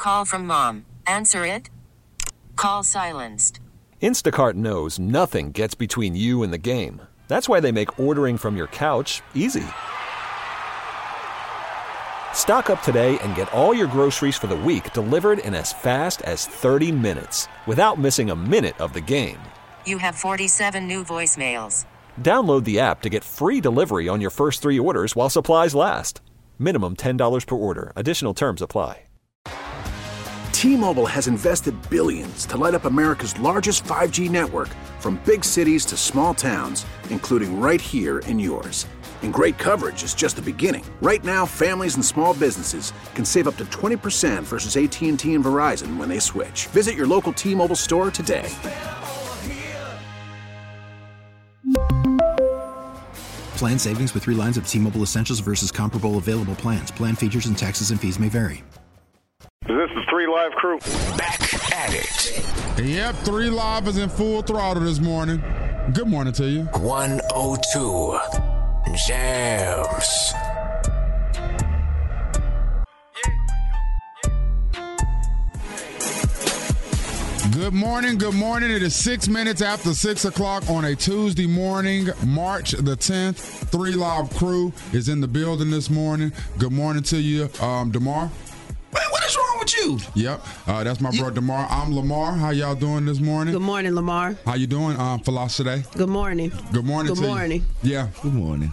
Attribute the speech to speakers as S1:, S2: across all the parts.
S1: Call from mom. Answer it. Call silenced.
S2: Instacart knows nothing gets between you and the game. That's why they make ordering from your couch easy. Stock up today and get all your groceries for the week delivered in as fast as 30 minutes without missing a minute of the game.
S1: You have 47 new voicemails.
S2: Download the app to get free delivery on your first 3 orders while supplies last. Minimum $10 per order. Additional terms apply.
S3: T-Mobile has invested billions to light up America's largest 5G network, from big cities to small towns, including right here in yours. And great coverage is just the beginning. Right now, families and small businesses can save up to 20% versus AT&T and Verizon when they switch. Visit your local T-Mobile store today.
S4: Plan savings with 3 lines of T-Mobile Essentials versus comparable available plans. Plan features and taxes and fees may vary.
S5: This is 3 Live Crew.
S6: Back at it.
S7: Yep, 3 Live is in full throttle this morning. Good morning to you.
S6: 102 Jams.
S7: Good morning, good morning. It is 6 minutes after 6 o'clock on a Tuesday morning, March the 10th. 3 Live Crew is in the building this morning. Good morning to you, DeMar.
S8: What is wrong with you?
S7: Yep, that's my brother DeMar. I'm Lamar. How y'all doing this morning?
S9: Good morning, Lamar.
S7: How you doing, Philosophy?
S9: Good morning.
S7: Good morning to you.
S9: Good morning.
S7: Yeah.
S8: Good morning.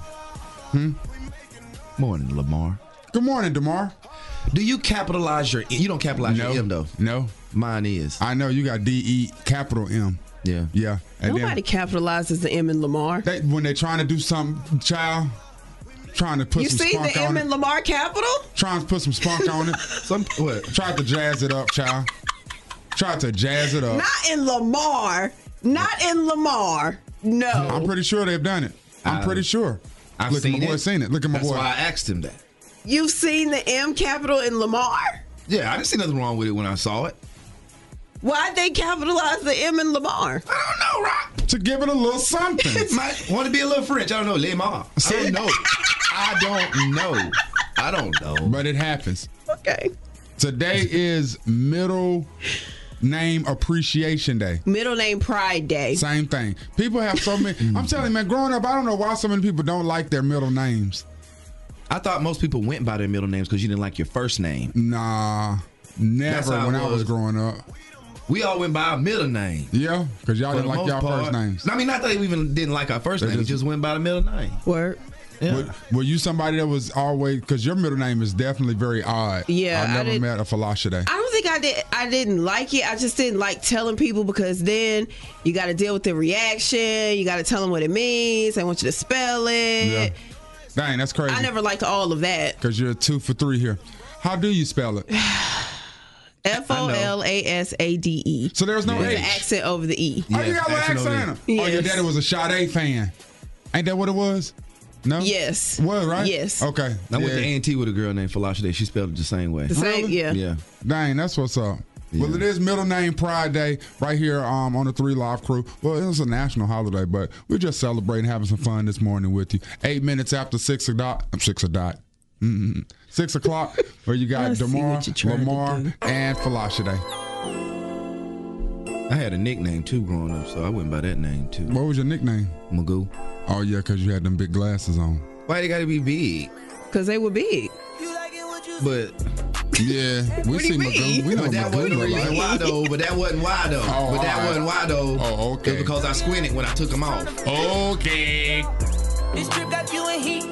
S8: Morning, Lamar.
S7: Good morning, DeMar.
S8: Do you capitalize your you don't capitalize your M, though?
S7: No.
S8: Mine is.
S7: I know you got D-E, capital M.
S8: Yeah.
S7: Yeah. And
S9: nobody capitalizes the M in Lamar.
S7: When they're trying to do something, child, trying to put some spunk on it.
S9: You see the M in Lamar capital?
S7: Trying to put some spunk on it.
S8: What?
S7: Tried to jazz it up, child. Tried to jazz it up.
S9: Not in Lamar. Not in Lamar. No.
S7: I'm pretty sure they've done it. I'm pretty sure.
S8: I've
S7: Look
S8: seen
S7: at my boy seen it. Look at my boy.
S8: That's why I asked him that.
S9: You've seen the M capital in Lamar?
S8: Yeah, I didn't see nothing wrong with it when I saw it.
S9: Why'd they capitalize the M in Lamar?
S8: I don't know, Rock.
S7: To give it a little something.
S8: Might want to be a little French. I don't know. Lamar. I don't know.
S7: But it happens.
S9: Okay.
S7: Today is Middle Name Appreciation Day.
S9: Middle Name Pride Day.
S7: Same thing. People have so many. I'm telling you, man, growing up, I don't know why so many people don't like their middle names.
S8: I thought most people went by their middle names because you didn't like your first name.
S7: Nah, never when I was growing up.
S8: We all went by our middle name.
S7: Yeah, because y'all didn't like y'all first names.
S8: I mean, not that we even didn't like our first name. We just went by the middle name.
S9: Word.
S8: Yeah.
S7: Were you somebody that was always, because your middle name is definitely very odd.
S9: Yeah.
S7: I never met a philosophy.
S9: I don't think I did. I didn't like it. I just didn't like telling people because then you got to deal with the reaction. You got to tell them what it means. I want you to spell it.
S7: Yeah. Dang, that's crazy.
S9: I never liked all of that.
S7: Because you're 2 for 3 here. How do you spell it?
S9: Folasade.
S7: So there's no
S9: There's
S7: H.
S9: an accent over the E.
S7: Oh, you got an accent in him.
S9: Yes.
S7: Oh, your daddy was a Sade fan. Ain't that what it was? No?
S9: Yes.
S7: Was, right?
S9: Yes.
S7: Okay.
S8: I went to A&T with a girl named Philosophy. She spelled it the same way.
S9: The same,
S7: Really?
S9: yeah.
S8: Yeah.
S7: Dang, that's what's up.
S8: Yeah.
S7: Well, it is Middle Name Pride Day right here on the 3 Live Crew. Well, it was a national holiday, but we're just celebrating, having some fun this morning with you. 8 minutes after 6 o'clock. 6 o'clock. 6 o'clock, where you got DeMar, Lamar, and Philosophy.
S8: I had a nickname, too, growing up, so I went by that name, too.
S7: What was your nickname?
S8: Magoo.
S7: Oh, yeah, because you had them big glasses on.
S8: Why they got to be big?
S9: Because they were big.
S8: But...
S7: Yeah, we see Magoo. We know
S8: But that
S7: Magoo
S8: wasn't the reason
S7: right?
S8: why, though. But that wasn't why, though.
S7: Oh,
S8: wasn't why, though.
S7: Oh, okay.
S8: It was because I squinted when I took them off.
S7: Okay.
S10: This trip got you in heat.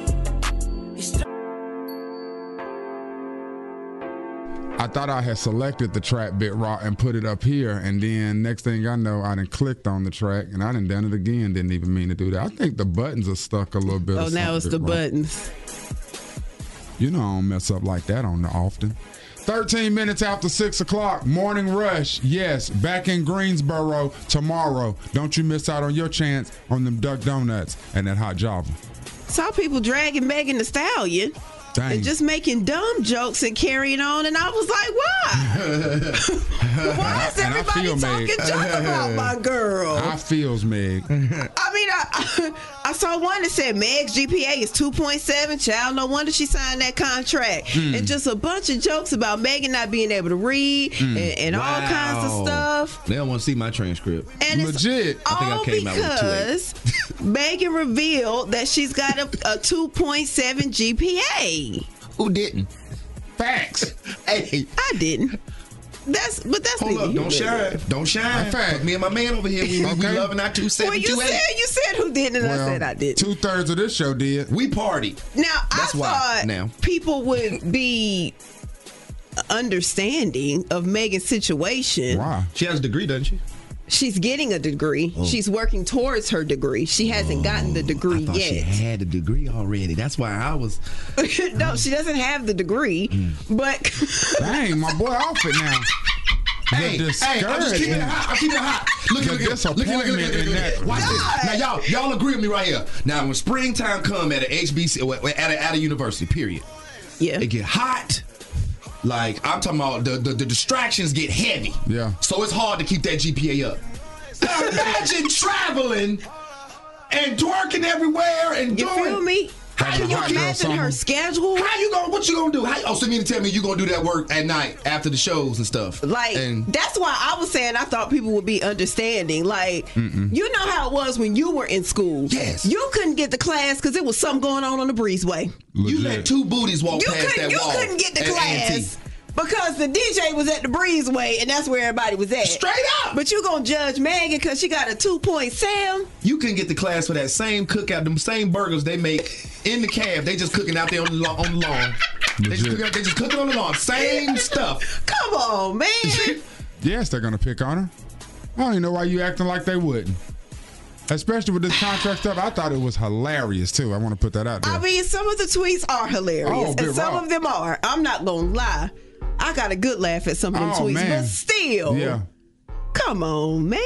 S7: I thought I had selected the track bit raw and put it up here, and then next thing I know, I done clicked on the track, and I done done it again. Didn't even mean to do that. I think the buttons are stuck a little bit.
S9: Oh, now it's the buttons.
S7: You know I don't mess up like that on the often. 13 minutes after 6 o'clock, Morning Rush. Yes, back in Greensboro tomorrow. Don't you miss out on your chance on them Duck Donuts and that hot Java.
S9: Saw people dragging Megan Thee Stallion.
S7: Dang.
S9: And just making dumb jokes and carrying on, and I was like, why? Why is everybody talking junk about my girl?
S7: I feels, Meg.
S9: I mean, I saw one that said Meg's GPA is 2.7. Child, no wonder she signed that contract. And just a bunch of jokes about Megan not being able to read and all kinds of stuff.
S8: They don't want to see my transcript.
S9: And
S7: legit.
S9: It's all because Megan revealed that she's got a 2.7 GPA.
S8: Who didn't?
S7: Facts.
S8: Hey,
S9: I didn't. That's
S8: hold up, don't shine. Don't shine.
S7: Fact.
S8: Me and my man over here, we loving our 2.7,
S9: Well, you said who didn't, and I said I didn't.
S7: 2/3 of this show did.
S8: We partied.
S9: Now,
S8: That's
S9: I
S8: why
S9: thought
S8: now.
S9: people would be understanding of Megan's situation.
S7: Wow.
S8: She has a degree, doesn't she?
S9: She's getting a degree. She's working towards her degree. She hasn't gotten the degree
S8: I thought
S9: yet.
S8: she had a degree already. That's why I was.
S9: No, she doesn't have the degree. But
S7: Dang, my boy off it now.
S8: Hey, I'm just keeping it hot. I'm keeping it hot. Look. Watch this. Now, y'all agree with me right here. Now, when springtime come at an HBC, at a university, period.
S9: Yeah.
S8: It get hot. Like, I'm talking about the distractions get heavy.
S7: Yeah.
S8: So it's hard to keep that GPA up. Now imagine traveling and twerking everywhere and
S9: you
S8: doing.
S9: feel me? Can you imagine her schedule?
S8: What you gonna do? So you mean to tell me you gonna do that work at night after the shows and stuff?
S9: Like, that's why I was saying I thought people would be understanding. Like, you know how it was when you were in school.
S8: Yes.
S9: You couldn't get to class because there was something going on the breezeway.
S8: You let two booties walk past that wall.
S9: You couldn't get to
S8: at
S9: class.
S8: A&T.
S9: Because the DJ was at the breezeway and that's where everybody was at.
S8: Straight up.
S9: But you gonna judge Megan because she got a 2.7?
S8: You couldn't get to class for that same cookout, them same burgers they make in the cab. They just cooking out there on the lawn. They just cooking on the lawn. Same stuff.
S9: Come on, man.
S7: Yes, they're gonna pick on her. I don't even know why you acting like they wouldn't. Especially with this contract stuff, I thought it was hilarious too. I want to put that out there.
S9: I mean, some of the tweets are hilarious, and some of them are. I'm not gonna lie. I got a good laugh at some of them tweets,
S7: man.
S9: but still, come on, man.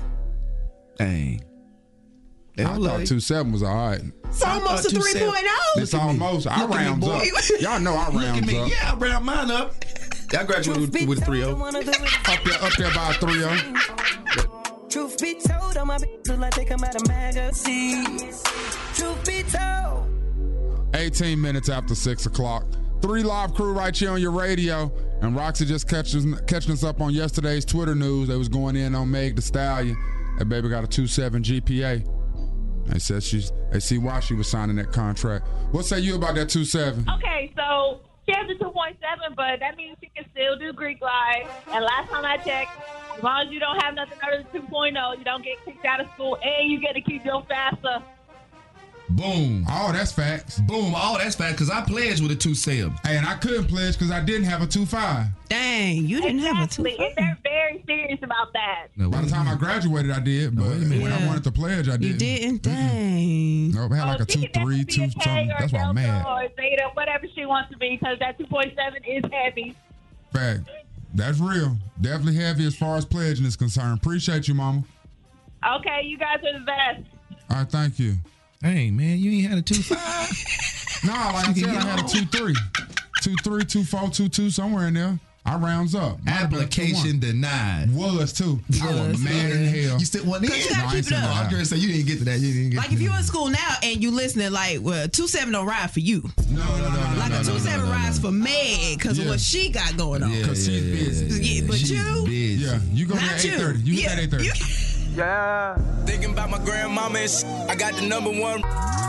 S8: Dang.
S7: I thought 2.7 was all right.
S9: It's almost a 3.0.
S7: It's almost. I rounds up. Y'all know I rounds up.
S8: Yeah, I round mine up. I graduated with a 3.0.
S7: Up there by a 3.0.
S10: Truth be told, on my bitch like they come out of magazines. Truth be told.
S7: 18 minutes after 6 o'clock. 3 Live Crew right here on your radio. And Roxy just catching us up on yesterday's Twitter news. They was going in on Meg Thee Stallion. That baby got a 2.7 GPA. They said they see why she was signing that contract. What say you about that 2.7?
S11: Okay, so she has a 2.7, but that means she can still do Greek life. And last time I checked, as long as you don't have nothing other than 2.0, you don't get kicked out of school, and you get to keep your FAFSA.
S8: Boom.
S7: Oh, that's facts.
S8: Boom. Oh, that's facts, because I pledged with a 2.7.
S7: Hey, and I couldn't pledge because I didn't have a 2.5.
S9: Dang, you didn't have a 2.5.
S11: And they're very serious about that.
S7: No, by the time I graduated, I did. But when I wanted to pledge, I didn't.
S9: You didn't? Dang.
S7: No, I had like a 2.3, 2 something. That's why I'm mad.
S11: Or Zeta, whatever she wants to be, because that 2.7 is heavy.
S7: Fact. That's real. Definitely heavy as far as pledging is concerned. Appreciate you, mama.
S11: Okay, you guys are the best.
S7: All right, thank you.
S8: Hey, man, you ain't had a 2.5?
S7: Nah, like I said, I had a 2.3. 2.3, 2.4, 2.2, somewhere in there. I rounds up.
S8: Application denied.
S7: Was too. I was mad in hell.
S8: You still wasn't in?
S9: You gotta keep it up.
S8: I was gonna say you didn't get to that. You didn't get
S9: like
S8: to
S9: if
S8: that.
S9: you in school now and you listening, like, well, 2.7 don't ride for you.
S7: No.
S9: Like a 2.7 rides for Meg because of what she got going on.
S7: Because she's busy.
S9: Yeah, but
S8: she's
S9: you?
S8: busy.
S7: Yeah, you go at 8:30. You get at 8:30.
S10: Yeah. Thinking about my grandmama and I got the number one.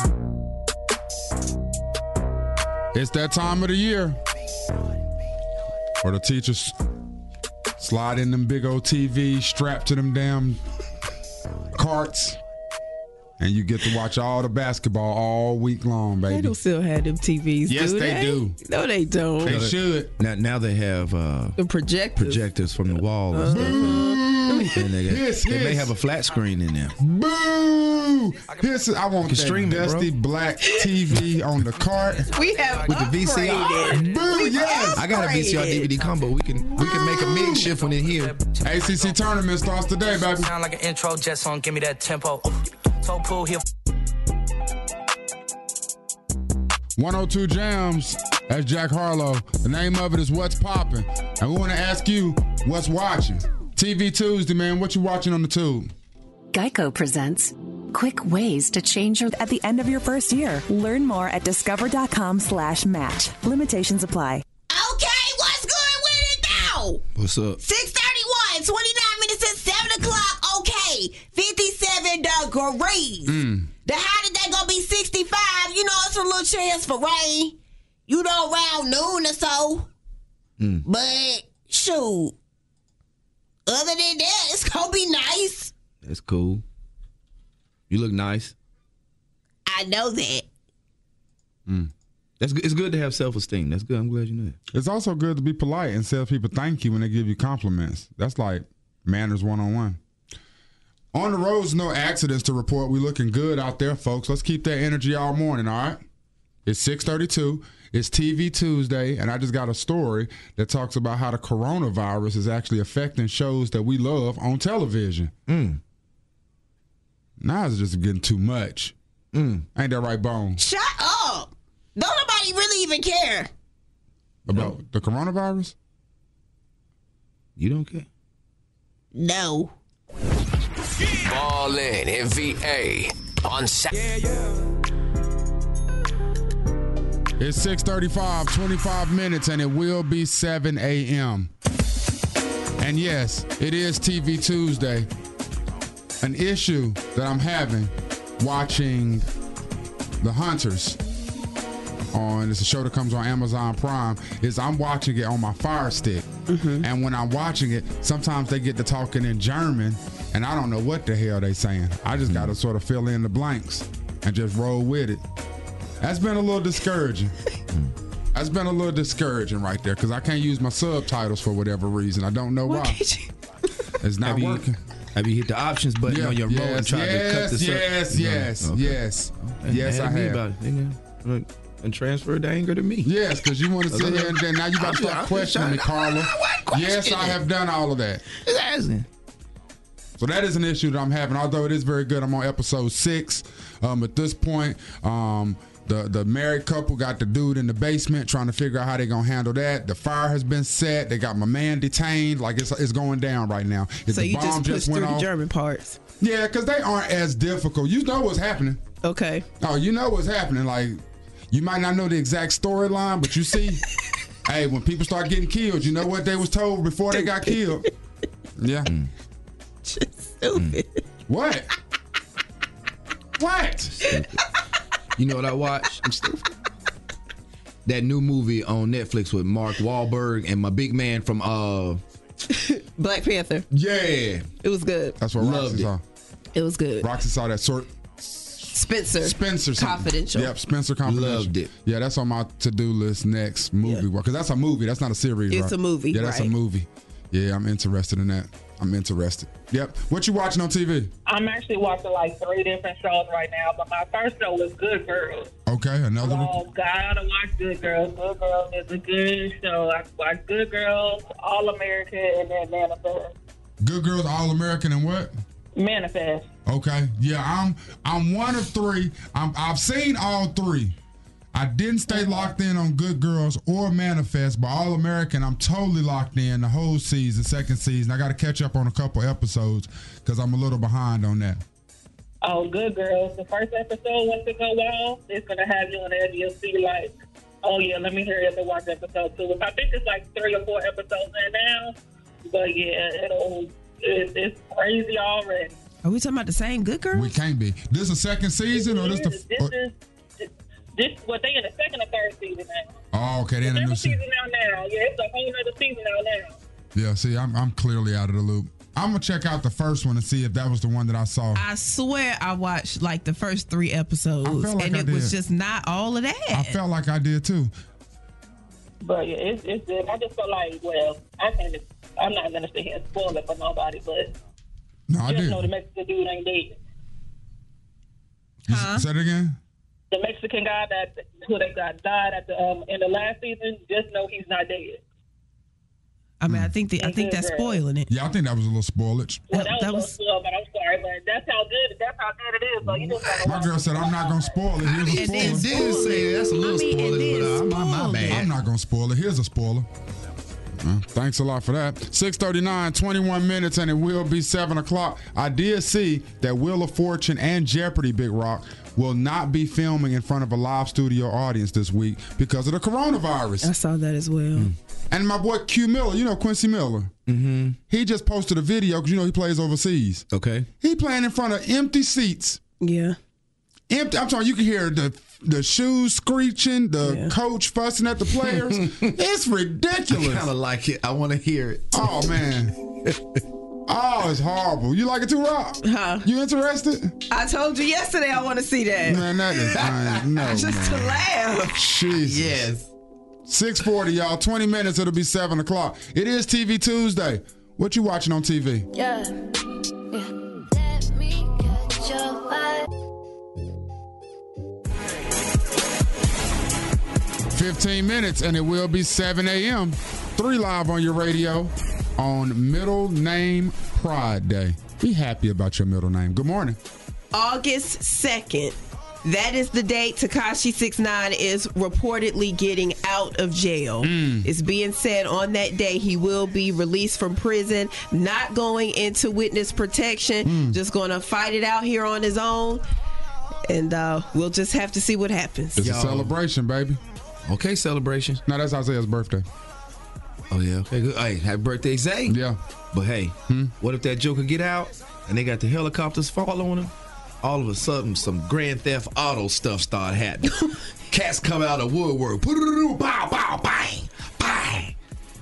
S7: It's that time of the year. Or the teachers slide in them big old TVs strapped to them damn carts. And you get to watch all the basketball all week long, baby.
S9: They don't still have them TVs,
S7: yes,
S9: do
S7: they do.
S9: No, they don't.
S7: They should.
S8: Now they have
S9: the
S8: projectors from the wall. And they may have a flat screen in there.
S7: Boo! I want that dusty black TV on the cart.
S9: We have
S8: with the VCR.
S7: Boo! Yes,
S8: I got a VCR DVD combo. We can make a makeshift one in here.
S7: ACC tournament starts today, baby.
S10: Sound like an intro jet song. Give me that tempo. So pull here.
S7: 102 Jams. That's Jack Harlow. The name of it is What's Poppin'. And we want to ask you, what's watching? TV Tuesday, man. What you watching on the tube?
S12: Geico presents quick ways to change your at the end of your first year. Learn more at discover.com/match. Limitations apply.
S13: Okay, what's good with it now?
S8: What's up?
S13: 6:31, 29 minutes at 7 o'clock. Okay, 57 degrees. The hottest day gonna be 65. You know, it's a little chance for rain. You know, around noon or so. But shoot, other than that, it's gonna be nice.
S8: That's cool. You look nice.
S13: I know that.
S8: That's good. It's good to have self-esteem. That's good. I'm glad you know that.
S7: It's also good to be polite and tell people thank you when they give you compliments. That's like manners 101. On the roads, no accidents to report. We looking good out there, folks. Let's keep that energy all morning, all right? It's 6:32. It's TV Tuesday, and I just got a story that talks about how the coronavirus is actually affecting shows that we love on television. Now it's just getting too much. Ain't that right, Bone?
S13: Shut up. Don't nobody really even care.
S7: About the coronavirus?
S8: You don't care?
S13: No.
S6: Ball in VA on Saturday.
S7: It's 6:35, 25 minutes, and it will be 7 a.m. And yes, it is TV Tuesday. An issue that I'm having watching The Hunters it's a show that comes on Amazon Prime, is I'm watching it on my Fire Stick. And when I'm watching it, sometimes they get to talking in German, and I don't know what the hell they saying. I just got to sort of fill in the blanks and just roll with it. That's been a little discouraging. That's been a little discouraging right there because I can't use my subtitles for whatever reason. I don't know why. It's not working.
S8: Have you hit the options button on your remote and tried to cut this up?
S7: Yes, I have.
S8: About it, and transfer the anger to me.
S7: Yes, because you want to sit here and then now you about to start questioning me, Carla. Yes, I have done all of that. So that is an issue that I'm having, although it is very good. I'm on episode 6. At this point, the married couple got the dude in the basement trying to figure out how they're going to handle that. The fire has been set. They got my man detained. Like, it's going down right now.
S9: So you just pushed through the German parts.
S7: Yeah, because they aren't as difficult. You know what's happening.
S9: Okay.
S7: Oh, you know what's happening. Like, you might not know the exact storyline, but you see, hey, when people start getting killed, you know what they was told before they got killed. Yeah.
S9: Just stupid.
S7: What? What?
S8: Stupid. You know what I watched? I'm stupid. That new movie on Netflix with Mark Wahlberg and my big man from
S9: Black Panther.
S8: Yeah.
S9: It was good.
S7: That's what Roxy saw.
S9: It was good.
S7: Roxy saw that
S9: Spencer something. Confidential.
S7: Yep, Spencer Confidential.
S8: Loved it.
S7: Yeah, that's on my to-do list next movie. Because that's a movie. That's not a series,
S9: It's a movie,
S7: Yeah, that's a movie. Yeah, I'm interested in that. I'm interested. Yep. What you watching on TV?
S11: I'm actually watching like 3 different shows right now, but my first show was Good Girls.
S7: Okay, another one.
S11: Oh, gotta watch Good Girls. Good Girls is a good show. I watch Good Girls, All American, and then Manifest.
S7: Good Girls, All American, and what?
S11: Manifest.
S7: Okay. Yeah, I'm one of 3. I've seen all 3. I didn't stay locked in on Good Girls or Manifest, but All American, I'm totally locked in the whole season, second season. I got to catch up on a couple episodes because I'm a little behind on that.
S11: Oh, Good Girls. The first episode, once it go well, it's going to have you on the edge. You'll see like, oh yeah, let me hurry up and watch episode 2. I think it's like 3 or 4 episodes in now, but yeah, it's crazy already.
S9: Are we talking about the same Good Girls?
S7: We can't be. This is a second season or this the...
S11: They in the second or third season now.
S7: Oh, okay. They're in a new season
S11: now. Yeah, it's a whole other season out now.
S7: Yeah, see, I'm clearly out of the loop. I'm going to check out the first one and see if that was the one that I saw.
S9: I swear I watched like the first 3 episodes,
S7: and
S9: it was just not all of that.
S7: I felt like I did too.
S11: But yeah, it's good. I just feel like, well, I'm not going to sit here and spoil it for nobody, but
S7: I
S11: just know the Mexican dude ain't dead.
S7: Say it again?
S11: The Mexican guy who died at the in the last season, just know he's not dead.
S9: I mean, I think that's spoiling it.
S7: Yeah, I think that was a little spoilage.
S11: Well, that was spoiled, but I'm sorry, but that's how good it is. So you just
S7: my girl said, I'm not going to spoil it. Here's a spoiler.
S8: It did say that's a little spoilage, but my bad.
S7: I'm not going to spoil it. Here's a spoiler. Thanks a lot for that. 6:39, 21 minutes, and it will be 7 o'clock. I did see that Wheel of Fortune and Jeopardy, Big Rock, will not be filming in front of a live studio audience this week because of the coronavirus.
S9: I saw that as well.
S7: And my boy Q Miller, you know Quincy Miller, he just posted a video because, you know, he plays overseas.
S8: Okay.
S7: He playing in front of empty seats.
S9: Yeah.
S7: Empty. I'm talking, you can hear the shoes screeching, the coach fussing at the players. It's ridiculous.
S8: I kind of like it. I want to hear it.
S7: Oh, man. Oh, it's horrible. You like it too, Rob?
S9: Huh?
S7: You interested?
S9: I told you yesterday I want to see that.
S7: Man, that is no,
S9: just to laugh.
S7: Jesus.
S8: Yes.
S7: 6:40, y'all. 20 minutes, it'll be 7 o'clock. It is TV Tuesday. What you watching on TV?
S14: Yeah. Let me catch your vibe.
S7: 15 minutes, and it will be 7 a.m. 3 Live on your radio on Middle Name Pride Day. Be happy about your middle name. Good morning.
S9: August 2nd. That is the date Tekashi 6ix9ine is reportedly getting out of jail. It's being said on that day he will be released from prison, not going into witness protection, just going to fight it out here on his own. And we'll just have to see what happens.
S7: It's a celebration, baby.
S8: Okay, celebration.
S7: No, that's Isaiah's birthday.
S8: Oh, yeah. Okay, good. Hey, happy birthday, Zay.
S7: Yeah.
S8: But hey, what if that Joker get out and they got the helicopters following him? All of a sudden, some Grand Theft Auto stuff start happening. Cats come out of woodwork. Bow, bow, bang, bang.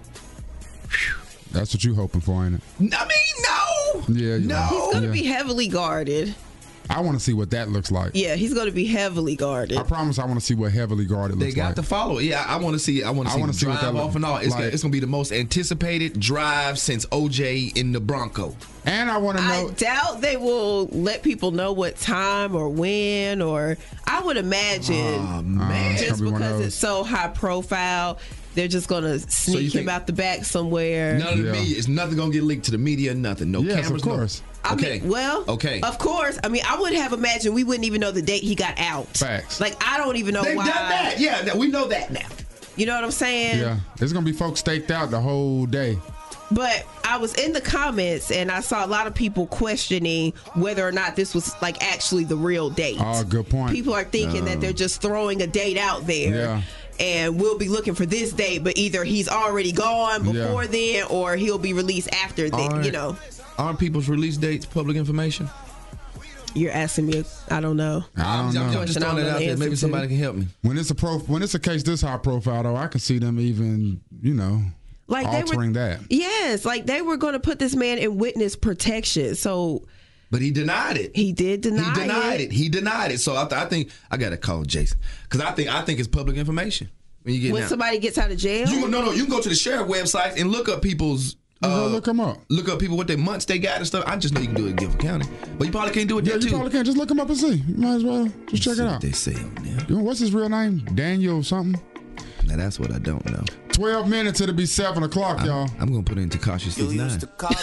S7: That's what you hoping for, ain't it?
S8: I mean, no.
S7: Yeah,
S9: No. He's going to be heavily guarded.
S7: I want to see what that looks like.
S9: Yeah, he's going to be heavily guarded.
S7: I promise I want to see what heavily guarded looks like.
S8: They got to follow it. Yeah, I want to see. I want to see
S7: what that
S8: drive off and all. It's going to be the most anticipated drive since OJ in the Bronco.
S7: And I want to know.
S9: I doubt they will let people know what time or when, or I would imagine just because it's so high profile, they're just going to sneak him out the back somewhere.
S8: None of the media. It's nothing going to get leaked to the media. Nothing. No cameras.
S7: Of course.
S9: I mean, of course. I mean, I would have imagined we wouldn't even know the date he got out.
S7: Facts.
S9: Like, I don't even know
S8: They've
S9: why.
S8: done that. Yeah, we know that now.
S9: You know what I'm saying?
S7: Yeah. There's going to be folks staked out the whole day.
S9: But I was in the comments and I saw a lot of people questioning whether or not this was like actually the real date.
S7: Oh, good point.
S9: People are thinking that they're just throwing a date out there.
S7: Yeah.
S9: And we'll be looking for this date, but either he's already gone before then or he'll be released after then, you know.
S8: Aren't people's release dates public information?
S9: You're asking me, I don't know.
S7: I don't know.
S8: I'm just throwing it out there. Maybe somebody can help me.
S7: When it's a case this high profile, though, I can see them even,
S9: like
S7: altering that.
S9: Yes, like they were going to put this man in witness protection. So,
S8: but he denied it.
S9: He did deny it.
S8: He denied it. So I think I got to call Jason because I think it's public information when
S9: somebody gets out of jail.
S8: You can go to the sheriff website and look up people's.
S7: Look them up.
S8: Look up people, what their months they got and stuff. I just know you can do it in Guilford County, but you probably can't do it there too.
S7: You probably can't. Just look them up and see. You might as well just check it out.
S8: They say on there.
S7: What's his real name? Daniel something.
S8: Now that's what I don't know.
S7: 12 minutes, it'll be 7 o'clock, y'all.
S8: I'm gonna put it in Tekashi 6ix9ine.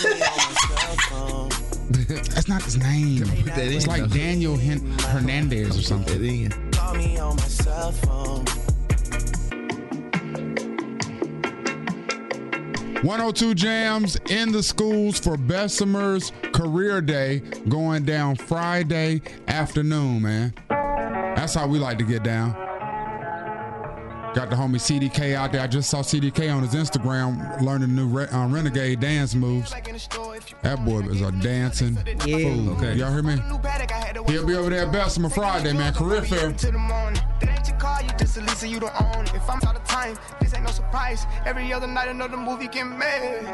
S7: That's not his name. It's like Daniel Hernandez or something.
S10: Call me on my cell phone.
S7: 102 Jams in the schools for Bessemer's Career Day going down Friday afternoon, man. That's how we like to get down. Got the homie CDK out there. I just saw CDK on his Instagram learning new Renegade dance moves. That boy is a dancing fool. Okay. Y'all hear me? He'll be over there at Bessemer Friday, man. Career fair.
S10: Every other night another movie get made.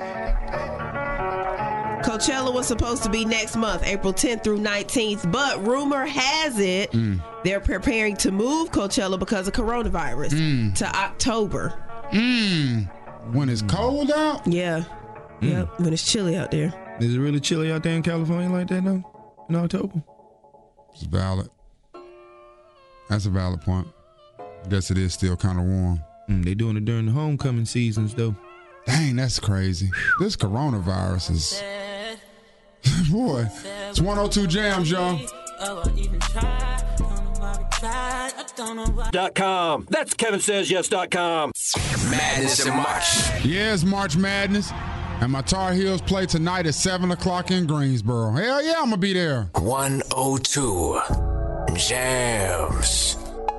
S9: Coachella was supposed to be next month, April 10th through 19th, but rumor has it they're preparing to move Coachella because of coronavirus to October.
S7: When it's cold out?
S9: Yeah. Yep, when it's chilly out there.
S8: Is it really chilly out there in California like that, though, in October?
S7: It's valid. That's a valid point. I guess it is still kind of warm.
S8: They doing it during the homecoming seasons, though.
S7: Dang, that's crazy. This coronavirus is... Boy, it's 102 Jams, y'all.
S15: .com. That's KevinSaysYes.com.
S6: Madness in March.
S7: Yeah, it's March Madness. And my Tar Heels play tonight at 7 o'clock in Greensboro. Hell yeah, I'm going to be there.
S6: 102 Jams.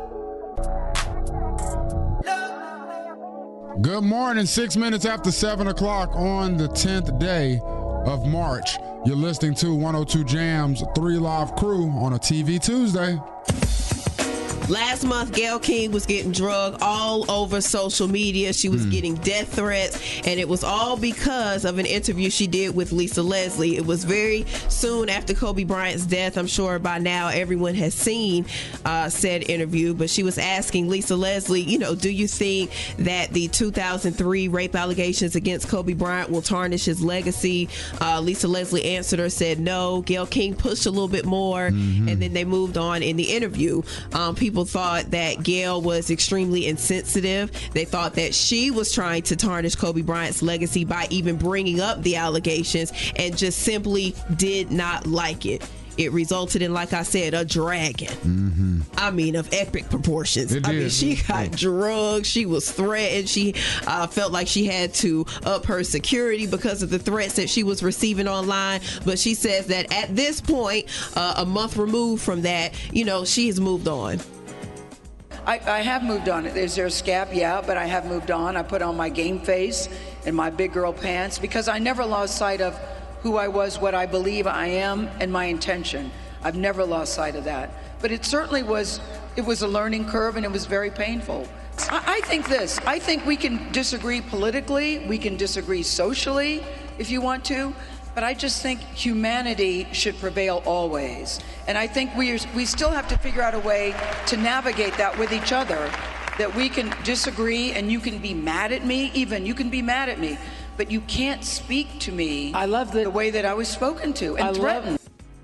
S7: Good morning. 6 minutes after 7 o'clock on the 10th day of March. You're listening to 102 Jams, 3 Live Crew on a TV Tuesday.
S9: Last month, Gayle King was getting drugged all over social media. She was getting death threats, and it was all because of an interview she did with Lisa Leslie. It was very soon after Kobe Bryant's death. I'm sure by now everyone has seen said interview, but she was asking Lisa Leslie, do you think that the 2003 rape allegations against Kobe Bryant will tarnish his legacy? Lisa Leslie answered her, said no. Gayle King pushed a little bit more, and then they moved on in the interview. People thought that Gayle was extremely insensitive. They thought that she was trying to tarnish Kobe Bryant's legacy by even bringing up the allegations, and just simply did not like it. It resulted in, like I said, a dragon. I mean, of epic proportions. I mean, she got drugged. She was threatened. She felt like she had to up her security because of the threats that she was receiving online. But she says that at this point, a month removed from that, she has moved on.
S16: I have moved on. Is there a scab? Yeah, but I have moved on. I put on my game face and my big girl pants because I never lost sight of who I was, what I believe I am, and my intention. I've never lost sight of that. But it certainly was a learning curve, and it was very painful. I think we can disagree politically, we can disagree socially if you want to, but I just think humanity should prevail always. And I think we still have to figure out a way to navigate that with each other, that we can disagree and you can be mad at me, you can be mad at me, but you can't speak to me the way that I was spoken to and threatened.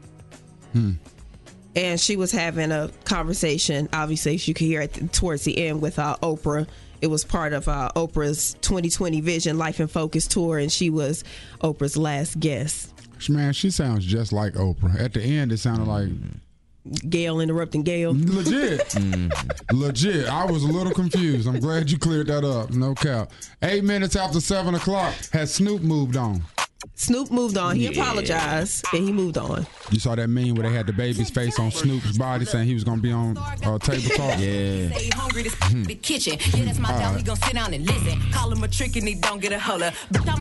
S9: And she was having a conversation, obviously, as you can hear towards the end, with Oprah. It was part of Oprah's 2020 Vision Life in Focus tour, and she was Oprah's last guest.
S7: Man, she sounds just like Oprah. At the end, it sounded like
S9: Gayle interrupting Gayle.
S7: Legit. Legit. I was a little confused. I'm glad you cleared that up. No cap. 8 minutes after 7 o'clock, has Snoop moved on?
S9: Snoop moved on. He apologized, and he moved on.
S7: You saw that meme where they had the baby's face on Snoop's body saying he was going to be on Table Talk?
S17: Yeah. Stay hungry, this be kitchen. Yeah, that's my dog. We going to sit down and listen. Call him a trick and he don't get a holler.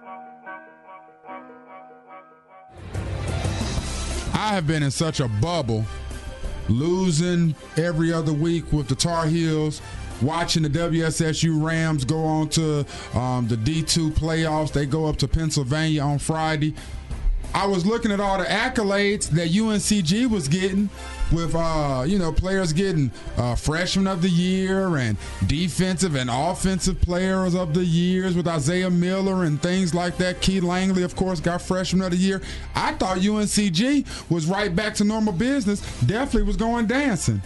S7: I have been in such a bubble, losing every other week with the Tar Heels, watching the WSSU Rams go on to the D2 playoffs. They go up to Pennsylvania on Friday. I was looking at all the accolades that UNCG was getting with, players getting Freshman of the Year and Defensive and Offensive Players of the Years with Isaiah Miller and things like that. Keith Langley, of course, got Freshman of the Year. I thought UNCG was right back to normal business. Definitely was going dancing.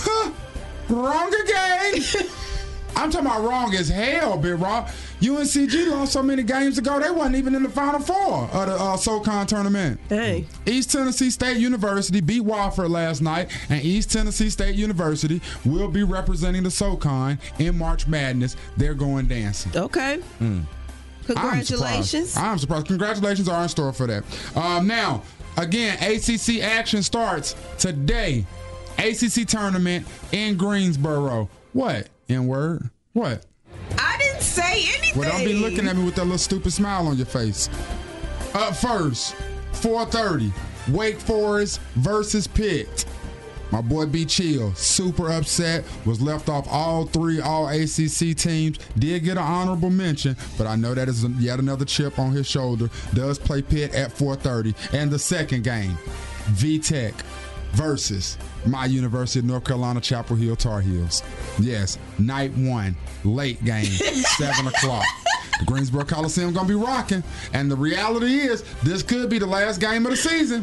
S7: Wrong again. I'm talking about wrong as hell, Big Rock. UNCG lost so many games ago, they wasn't even in the Final Four of the SoCon tournament.
S9: Hey.
S7: East Tennessee State University beat Wofford last night, and East Tennessee State University will be representing the SoCon in March Madness. They're going dancing.
S9: Okay. Congratulations.
S7: I'm surprised. Congratulations are in store for that. Now, again, ACC action starts today. ACC tournament in Greensboro. What? N-word? What?
S9: I didn't say anything.
S7: Well, don't be looking at me with that little stupid smile on your face. Up first, 4:30, Wake Forest versus Pitt. My boy B. Chill, super upset, was left off all three All-ACC teams. Did get an honorable mention, but I know that is yet another chip on his shoulder. Does play Pitt at 4:30. And the second game, VTech versus my University of North Carolina Chapel Hill Tar Heels. Yes, night one, late game, 7 o'clock. The Greensboro Coliseum going to be rocking. And the reality is, this could be the last game of the season.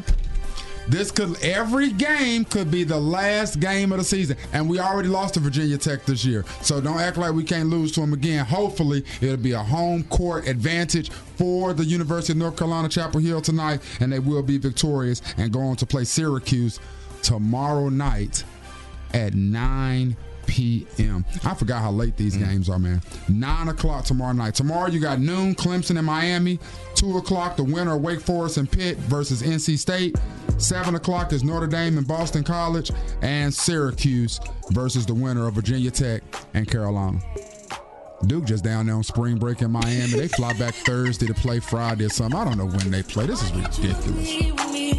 S7: Every game could be the last game of the season. And we already lost to Virginia Tech this year. So don't act like we can't lose to them again. Hopefully, it'll be a home court advantage for the University of North Carolina Chapel Hill tonight. And they will be victorious and go on to play Syracuse tomorrow night at 9 p.m. I forgot how late these games are, man. 9 o'clock tomorrow night. Tomorrow you got noon, Clemson and Miami. 2 o'clock, the winner of Wake Forest and Pitt versus NC State. 7 o'clock is Notre Dame and Boston College. And Syracuse versus the winner of Virginia Tech and Carolina. Duke just down there on spring break in Miami. They fly back Thursday to play Friday or something. I don't know when they play. This is ridiculous.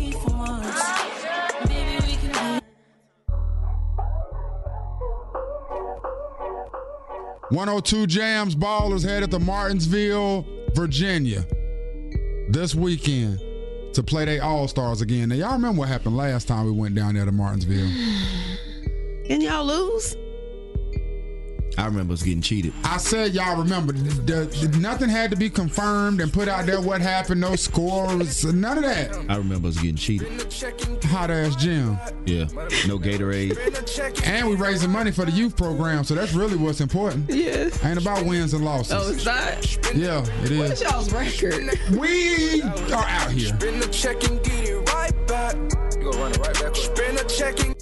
S7: 102 Jams Ballers headed to Martinsville, Virginia this weekend to play their All-Stars again. Now, y'all remember what happened last time we went down there to Martinsville?
S9: And y'all lose?
S8: I remember us getting cheated.
S7: I said y'all remember. Nothing had to be confirmed and put out there what happened. No scores. None of that.
S8: I remember us getting cheated.
S7: Hot ass gym.
S8: Yeah. No Gatorade.
S7: And we raising money for the youth program, so that's really what's important.
S9: Yeah.
S7: Ain't about wins and losses.
S9: Oh, it's not?
S7: Yeah, it is.
S9: What is y'all's record?
S7: We are out here.
S10: Spin the check and get it right back. You gonna run it right back? Spin the check and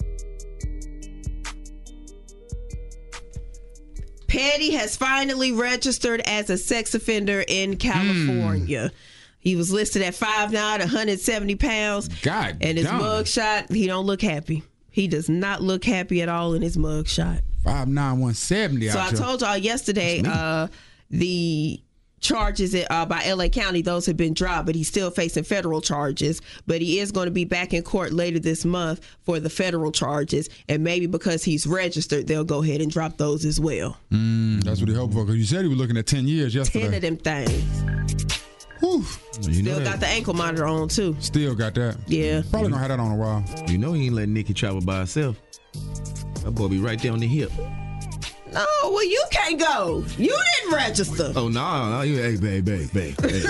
S9: Petty has finally registered as a sex offender in California. He was listed at 5'9", 170 pounds.
S7: God
S9: And his
S7: damn.
S9: mugshot, he don't look happy. He does not look happy at all in his mugshot.
S7: 5'9", 170
S9: So
S7: out
S9: I
S7: here.
S9: told y'all yesterday the charges by LA County, those have been dropped, but he's still facing federal charges. But he is going to be back in court later this month for the federal charges. And maybe because he's registered, they'll go ahead and drop those as well.
S7: That's what he hoped for. Because you said he was looking at 10 years yesterday.
S9: 10 of them things.
S7: Whew.
S9: Still got the ankle monitor on, too.
S7: Still got that.
S9: Yeah.
S7: Probably going to have that on a while.
S8: You know he ain't letting Nikki travel by herself. That boy be right there on the hip.
S9: No, well, you can't go. You didn't register.
S8: Oh, no. Hey, babe. Hey.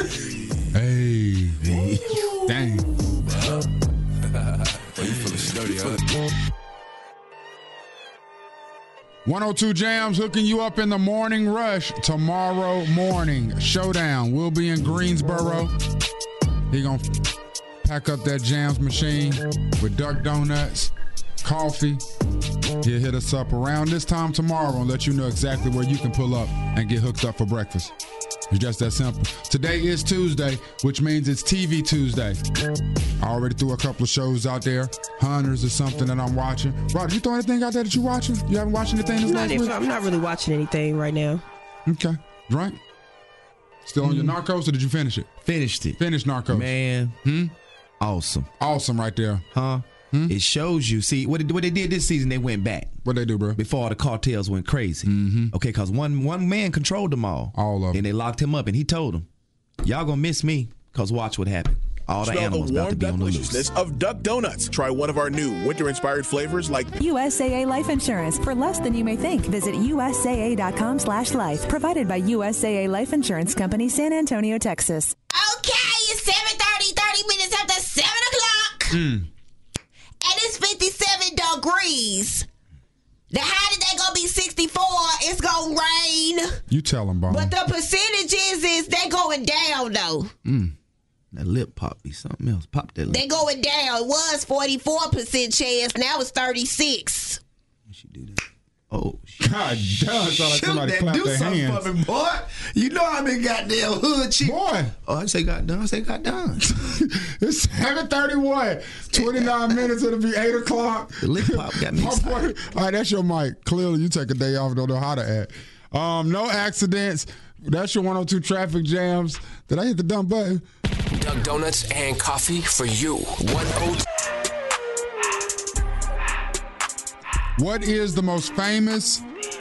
S7: Hey. Dang.
S10: you feeling sturdy, huh?
S7: 102 Jams hooking you up in the morning rush tomorrow morning. Showdown. We'll be in Greensboro. He gonna pack up that Jams machine with Duck Donuts, coffee. He'll hit us up around this time tomorrow and let you know exactly where you can pull up and get hooked up for breakfast. It's just that simple. Today is Tuesday, which means it's TV Tuesday. I already threw a couple of shows out there. Hunters is something that I'm watching. Rod, you throw anything out there that you watching? You haven't watched anything this last week?
S9: I'm not really watching anything right now.
S7: Okay. Drink? Still on your Narcos, or did you finish it?
S8: Finished it.
S7: Finished Narcos.
S8: Man. Awesome.
S7: Awesome right there.
S8: Huh? It shows you. See, what they did this season, they went back.
S7: What they do, bro?
S8: Before all the cartels went crazy. Okay, because one man controlled them all.
S7: All of them.
S8: And they locked him up, and he told them, y'all gonna miss me, because watch what happened. All the
S18: Smell
S8: animals
S18: the
S8: about
S18: warm
S8: to be on the loose.
S18: deliciousness of Duck Donuts. Try one of our new winter-inspired flavors like
S12: USAA Life Insurance for less than you may think. Visit USAA.com/life. Provided by USAA Life Insurance Company, San Antonio, Texas.
S13: Okay, it's 7:30, 30 minutes after 7 o'clock. And it's 57 degrees. The high today gonna be 64. It's gonna rain.
S7: You tell them, Bob.
S13: But the percentages is they going down though.
S8: That lip pop be something else. Pop that lip.
S13: They going down. It was 44% chance. Now it's 36.
S8: Oh,
S7: God damn, it's like somebody clapped
S8: do
S7: their
S8: something
S7: hands.
S8: for me, boy. You know I'm in goddamn hood chick.
S7: Boy.
S8: Oh, I say got done.
S7: It's 7:31. 29 minutes. It'll be 8 o'clock.
S8: The lip pop got me excited.
S7: All right, that's your mic. Clearly, you take a day off and don't know how to act. No accidents. That's your 102 traffic jams. Did I hit the dumb button?
S6: Duck Donuts and coffee for you. 102.
S7: What is the most famous,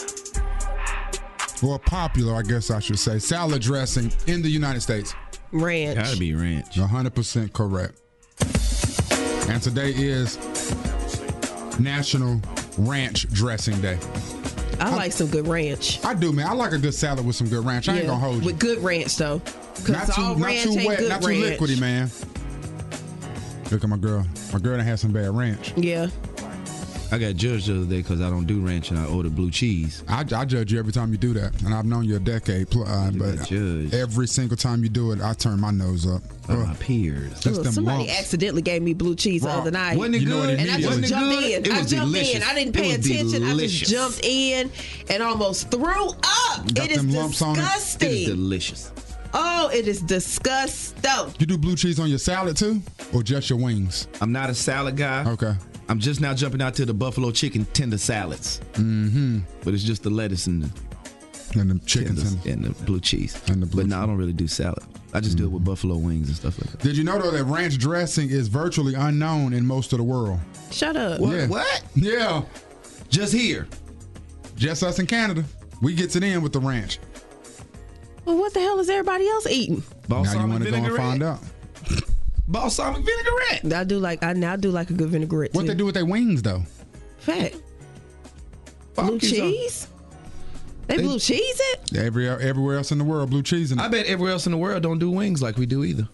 S7: or popular, I guess I should say, salad dressing in the United States?
S9: Ranch.
S8: Gotta be ranch.
S7: 100% correct. And today is National Ranch Dressing Day.
S9: I like some good ranch.
S7: I do, man. I like a good salad with some good ranch. I ain't gonna hold you.
S9: With good ranch, though.
S7: Not too wet, not too liquidy, man. Look at my girl. My girl done had some bad ranch.
S9: Yeah.
S8: I got judged the other day because I don't do ranch and I ordered blue cheese.
S7: I judge you every time you do that, and I've known you a decade. But every single time you do it, I turn my nose up.
S8: My peers.
S9: Somebody accidentally gave me blue cheese the other night.
S8: Wasn't it good?
S9: And I just jumped in.
S8: It was delicious.
S9: I didn't pay attention. I just jumped in and almost threw up. It is disgusting.
S8: It is delicious.
S9: Oh, it is disgusting.
S7: You do blue cheese on your salad too, or just your wings?
S8: I'm not a salad guy.
S7: Okay.
S8: I'm just now jumping out to the buffalo chicken tender salads.
S7: Mm-hmm.
S8: But it's just the lettuce and
S7: the chicken
S8: and the blue cheese. But no, I don't really do salad. I just do it with buffalo wings and stuff like that.
S7: Did you know though that ranch dressing is virtually unknown in most of the world?
S9: Shut up.
S8: What?
S7: Yeah.
S8: Just here.
S7: Just us in Canada. We gets it in with the ranch.
S9: Well, what the hell is everybody else eating?
S7: Now you want to go and find out.
S8: Balsamic vinaigrette.
S9: I do like a good vinaigrette too.
S7: What they do with their wings though?
S9: Fat. Blue cheese? They blue cheese it?
S7: Everywhere else in the world, blue cheese in it.
S8: I bet everywhere else in the world don't do wings like we do either.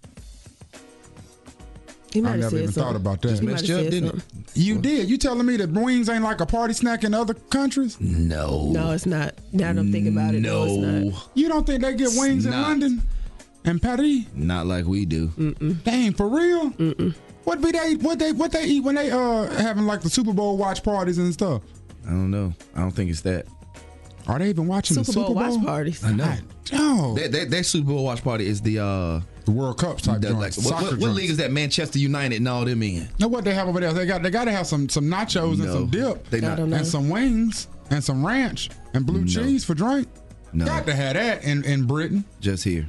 S9: I
S7: never even thought about that.
S8: Just messed you up, didn't it?
S7: You did. You telling me that wings ain't like a party snack in other countries?
S8: No.
S9: No, it's not. Now that I'm thinking about it, no, it's not.
S7: You don't think they get wings in London and Paris?
S8: Not like we do.
S7: Dang, for real? What they eat when they having like the Super Bowl watch parties and stuff?
S8: I don't know. I don't think it's that.
S7: Are they even watching the Super Bowl
S9: watch parties?
S8: I know.
S7: Oh,
S8: that Super Bowl watch party is the
S7: World Cup type joint.
S8: What league is that? Manchester United and all them in?
S7: Now what they have over there? They got to have some nachos and some dip, and some wings and some ranch and blue cheese for drink.
S8: No,
S7: got to have that in Britain.
S8: Just here.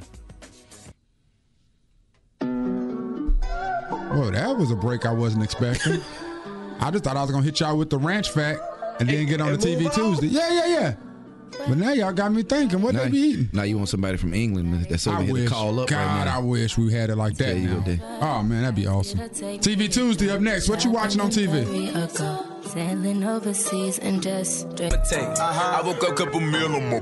S7: Well, that was a break I wasn't expecting. I just thought I was gonna hit y'all with the ranch fact and then get on the TV Tuesday. Yeah. But now y'all got me thinking, what they be eating?
S8: Now you want somebody from England that's over here to call up right now.
S7: I wish we had it like that now. Oh, man, that'd be awesome. TV Tuesday up next. What you watching on TV?
S14: Sailing overseas and just
S6: I woke up a couple meal on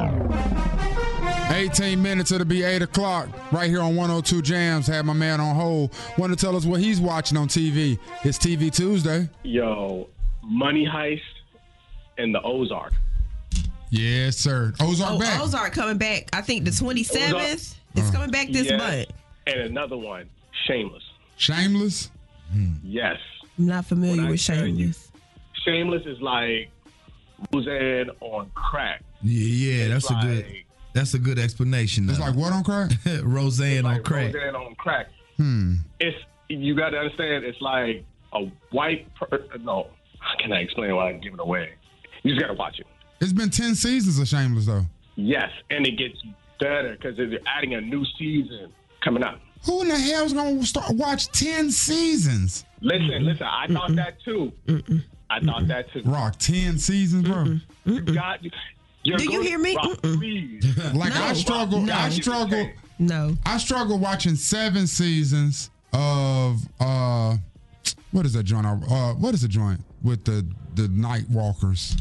S6: my
S7: 18 minutes, it'll be 8 o'clock right here on 102 Jams. Had my man on hold. Want to tell us what he's watching on TV. It's TV Tuesday.
S5: Yo, Money Heist and the Ozark.
S7: Yes, sir. Ozark back.
S9: Ozark coming back. I think the 27th. It's coming back this month.
S5: And another one, Shameless.
S7: Shameless?
S5: Yes.
S9: I'm not familiar with Shameless.
S5: Shameless is like Roseanne on crack.
S8: Yeah, that's a good explanation.
S7: It's like what on crack?
S8: Roseanne on crack.
S5: Roseanne on crack. You got to understand. It's like a white. No, how can I explain why I'm giving it away? You just got to watch it.
S7: It's been 10 seasons of Shameless, though.
S5: Yes, and it gets better because they're adding a new season coming up.
S7: Who in the hell is going to watch 10 seasons?
S5: Listen, I thought that too. I thought that too.
S7: Rock, 10 seasons, bro.
S5: You got.
S9: Do you hear me?
S5: Rock, please.
S7: Like I struggle.
S9: No.
S7: I struggle watching 7 seasons of what is that joint? What is the joint with the night walkers?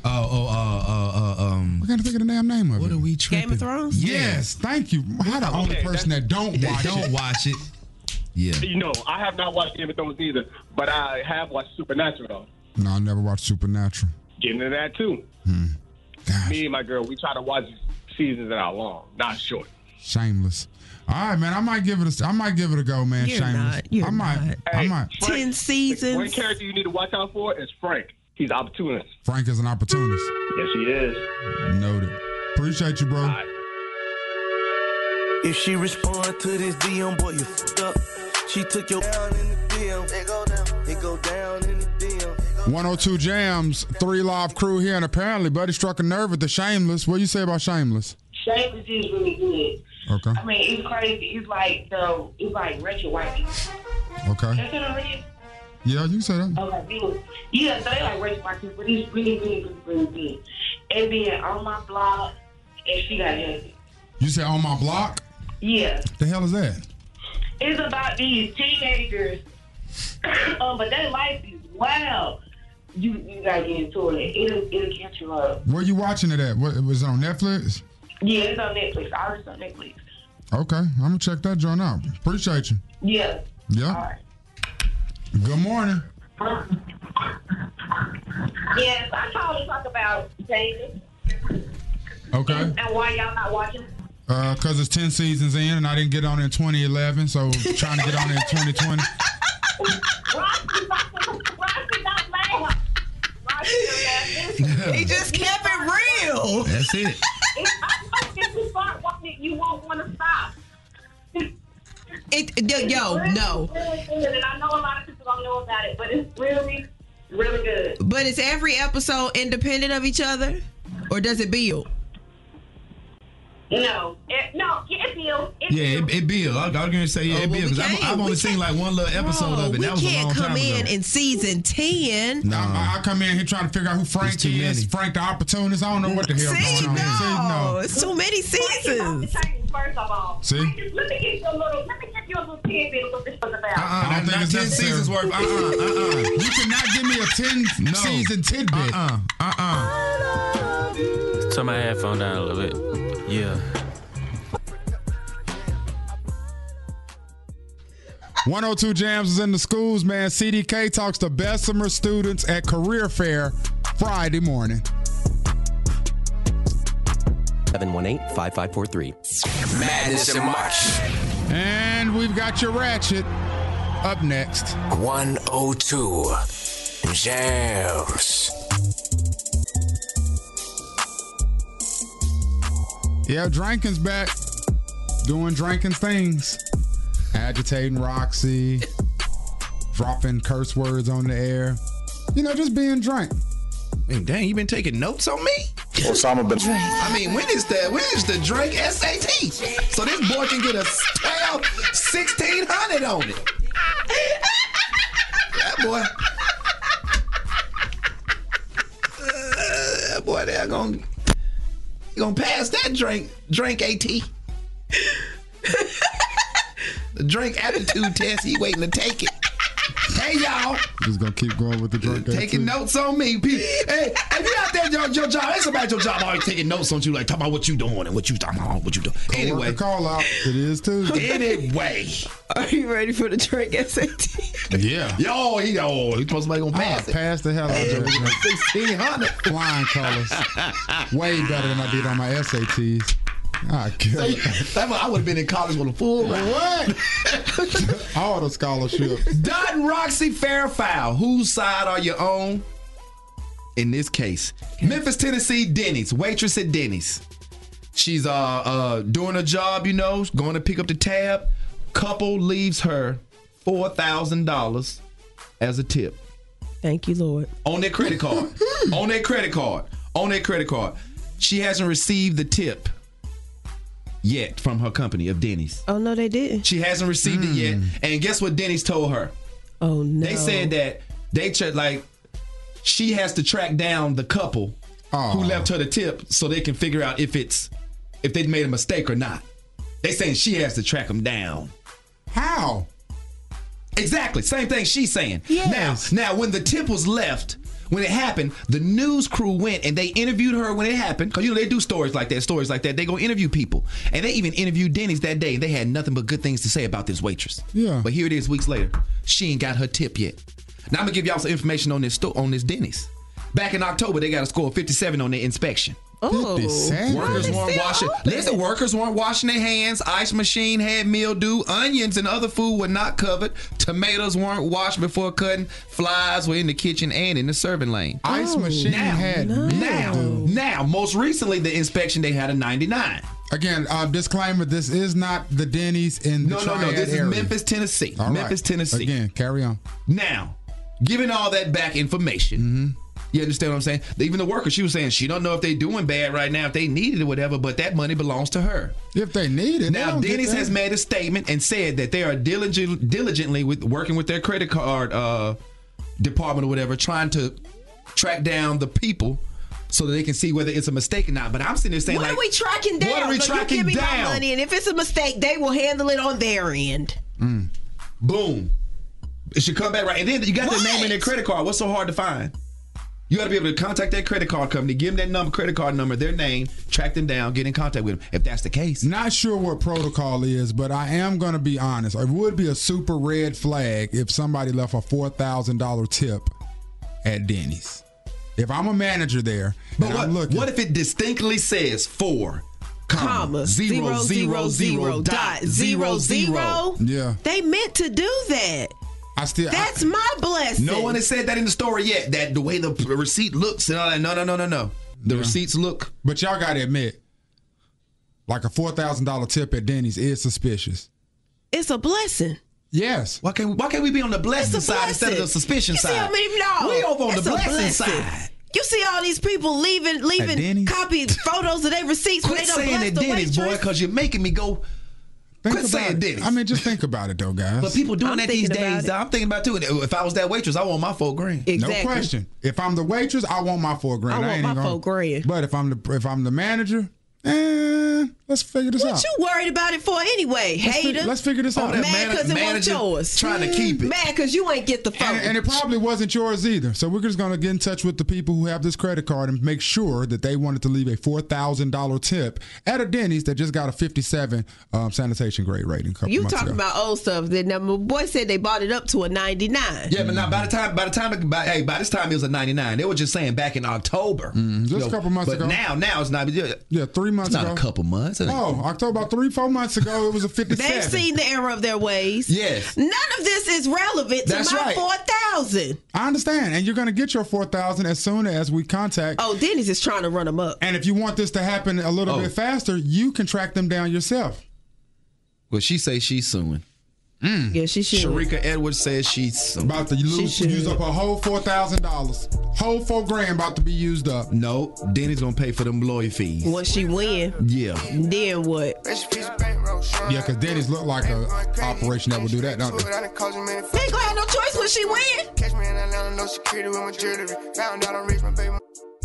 S7: I can't think of the damn name of it.
S8: What are we tripping?
S9: Game of Thrones?
S7: Yes, thank you. How the only person that don't watch it.
S8: Yeah.
S5: You know, I have not watched Game of Thrones either, but I have watched Supernatural though.
S7: No, I never watched Supernatural.
S5: Getting into that too. Me and my girl, we try to watch seasons that are long, not short.
S7: Shameless. All right, man. I might give it a go, man.
S9: You're
S7: Shameless.
S9: I might.
S5: Frank,
S9: 10 seasons.
S5: One character you need to watch out for is Frank. He's opportunist.
S7: Frank is an opportunist.
S5: Yes, he is.
S7: Noted. Appreciate you, bro.
S5: Right.
S10: If she respond to this DM, boy, you fucked up. She took your down in the DM. It go down in the DM.
S7: 102 Jams, 3 Live crew here, and apparently Buddy struck a nerve with the Shameless. What do you say about Shameless?
S19: Shameless is really good.
S7: Okay.
S19: I mean, it's crazy. It's like Rachel White.
S7: Okay.
S19: That's what I read.
S7: Yeah, you can say that.
S19: Okay, yeah, so they like Rachel White, but it's really, really, really, really good. And being on my blog, and she got it.
S7: You said On My Block?
S19: Yeah.
S7: The hell is that?
S19: It's about these teenagers, but their life is wild. You gotta get into it. It'll catch you up.
S7: Where you watching it at? What, was it on Netflix?
S19: Yeah, it's on Netflix. I heard it's on Netflix.
S7: Okay, I'm gonna check that joint out. Appreciate you.
S19: Yeah.
S7: Yeah.
S19: All right.
S7: Good morning.
S19: Yes, I called to talk about David.
S7: Okay.
S19: And why y'all not watching?
S7: Because it's 10 seasons in, and I didn't get on in 2011, so trying to get on in 2020.
S9: He just kept it real.
S8: That's it.
S19: If you start watching it, you won't want to stop.
S9: No.
S19: And I know a lot of people don't know about it, but it's really, really good.
S9: But is every episode independent of each other, or does it build?
S19: No, it builds.
S8: It builds. I was going to say, it builds. Because I've only seen like one little episode of it. That was a long time ago.
S9: We can't come in season 10.
S7: No, I come in here trying to figure out who Frank is. Frank the opportunist. I don't know what the hell going on.
S9: No, it's too many seasons.
S19: First of all,
S7: see?
S19: Let me give you a little tidbit of what this was about.
S7: I don't think it's 10 seasons worth. You cannot give me a 10 season tidbit.
S20: Turn my headphone down a little bit. Yeah.
S7: 102 Jams is in the schools, man. CDK talks to Bessemer students at Career Fair Friday morning.
S21: 718-5543.
S6: Madness in March.
S7: And we've got your Ratchet up next.
S6: 102 Jams.
S7: Yeah, Drinkin's back. Doing drinking things. Agitating Roxy. Dropping curse words on the air. You know, just being drunk.
S8: Man, dang, you been taking notes on me?
S3: Osama bin Laden.
S8: I mean, when is the drink SAT? So this boy can get a 1600 on it. That boy. That boy, they're gonna pass that drink AT. The drink aptitude test, he waiting to take it. Hey, y'all.
S7: Just gonna keep going with the drink.
S8: Taking notes on me. Hey, if you out there, your job, it's about your job. Always taking notes on you, like talking about what you doing and what you talking about, what you doing. Anyway,
S7: call out. It is too.
S8: Anyway,
S9: are you ready for the drink SAT?
S7: Yeah.
S8: He's supposed to be gonna pass it.
S7: Pass the hell out of it.
S8: 1600
S7: flying colors. Way better than I did on my SATs. I
S8: would have been in college with a full
S7: what? All the scholarships.
S8: Dot and Roxy fair foul. Whose side are you on? In this case, Memphis, Tennessee, Denny's waitress at Denny's. She's doing a job, going to pick up the tab. Couple leaves her $4,000 as a tip.
S9: Thank you, Lord.
S8: On their credit card. On their credit card. She hasn't received the tip yet from her company of Denny's.
S9: Oh, no, they didn't.
S8: She hasn't received it yet. And guess what Denny's told her?
S9: Oh, no.
S8: They said that she has to track down the couple who left her the tip so they can figure out if they made a mistake or not. They saying she has to track them down.
S7: How?
S8: Exactly. Same thing she's saying.
S7: Yes.
S8: Now, when the tip was left, when it happened, the news crew went and they interviewed her when it happened. Because, they do stories like that. They go interview people. And they even interviewed Denny's that day. And they had nothing but good things to say about this waitress.
S7: Yeah.
S8: But here it is weeks later. She ain't got her tip yet. Now, I'm going to give y'all some information on this Denny's. Back in October, they got a score of 57 on their inspection.
S9: Oh,
S8: workers weren't washing. Listen, workers weren't washing their hands. Ice machine had mildew. Onions and other food were not covered. Tomatoes weren't washed before cutting. Flies were in the kitchen and in the serving lane.
S7: Ice machine had mildew.
S8: Now, most recently, the inspection they had a 99.
S7: Again, disclaimer: this is not the Denny's in the Triad
S8: This
S7: area.
S8: is Memphis, Tennessee.
S7: All
S8: Memphis,
S7: right.
S8: Tennessee.
S7: Again, carry on.
S8: Now, given all that back information. You understand what I'm saying? Even the worker, she was saying she don't know if they doing bad right now, if they need it or whatever, but that money belongs to her.
S7: If they need it.
S8: Now, Denny's has made a statement and said that they are diligently working with their credit card department or whatever, trying to track down the people so that they can see whether it's a mistake or not. But I'm sitting there saying,
S9: what are we tracking down?
S8: What are we tracking
S9: you give me
S8: down?
S9: my money, and if it's a mistake, they will handle it on their end.
S8: Boom. It should come back right. And then you got their name in their credit card. What's so hard to find? You got to be able to contact that credit card company, give them that credit card number, their name, track them down, get in contact with them, if that's the case.
S7: Not sure what protocol is, but I am going to be honest. It would be a super red flag if somebody left a $4,000 tip at Denny's. If I'm a manager there,
S8: but what if it distinctly says 4, comma 000.00.
S7: Yeah.
S9: They meant to do that. That's my blessing.
S8: No one has said that in the story yet. That the way the receipt looks and all that. No. The receipts look.
S7: But y'all got to admit, like a $4,000 tip at Denny's is suspicious.
S9: It's a blessing.
S7: Yes.
S8: Why can't we be on the blessing side instead of the suspicion side?
S9: See how many? No,
S8: we over on the
S9: it's a
S8: blessing side.
S9: You see all these people leaving copy photos of their receipts.
S8: Quit saying that Denny's, boy, because you're making me go. Quit saying Denny's.
S7: I mean, just think about it, though, guys.
S8: But people doing that these days. I'm thinking about it too. If I was that waitress, I want my $4,000.
S9: Exactly.
S7: No question. If I'm the waitress, I want my $4,000.
S9: I want my $4,000.
S7: But if I'm the manager, let's figure this out.
S9: What you worried about it for anyway, hater?
S7: Let's figure this out.
S9: Mad because it wasn't yours.
S8: Trying to keep it.
S9: Mad because you ain't get the phone.
S7: And it probably wasn't yours either. So we're just going to get in touch with the people who have this credit card and make sure that they wanted to leave a $4,000 tip at a Denny's that just got a 57 sanitation grade rating a couple
S9: you
S7: months ago.
S9: talking about old stuff. Then my boy said they bought it up to a 99.
S8: Yeah, but now by this time it was a 99. They were just saying back in October.
S7: Just a couple months ago.
S8: But now it's not.
S7: Yeah, 3 months ago.
S8: Not a couple months.
S7: Oh, October, about 3-4 months ago, it was a 57.
S9: They've seen the error of their ways.
S8: Yes.
S9: None of this is relevant to my 4,000.
S7: I understand. And you're going to get your 4,000 as soon as we contact.
S9: Oh, Denny's is trying to run them up.
S7: And if you want this to happen a little bit faster, you can track them down yourself.
S8: Well, she say she's suing.
S9: Yeah, she should.
S8: Sharika Edwards says she's
S7: about to use up a whole $4,000. Whole $4,000 about to be used up.
S8: No, Denny's gonna pay for them lawyer fees.
S9: Once she win,
S8: yeah.
S9: Then what?
S7: Yeah, because Denny's look like an operation that will do that, don't they?
S9: They ain't gonna have no choice when she win.
S10: Catch me in Atlanta, no security with my jewelry. Found out I'm rich, my baby.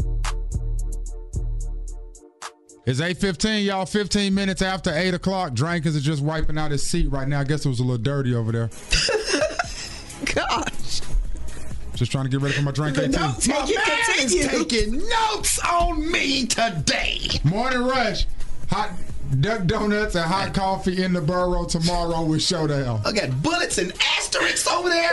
S7: It's 8:15, y'all. 15 minutes after 8 o'clock. Drankins is just wiping out his seat right now. I guess it was a little dirty over there.
S9: Gosh.
S7: Just trying to get ready for my drink 18.
S8: My man is taking notes on me today.
S7: Morning Rush. Hot duck donuts and hot coffee in the borough tomorrow with Showdown.
S8: I got bullets and asterisks over there.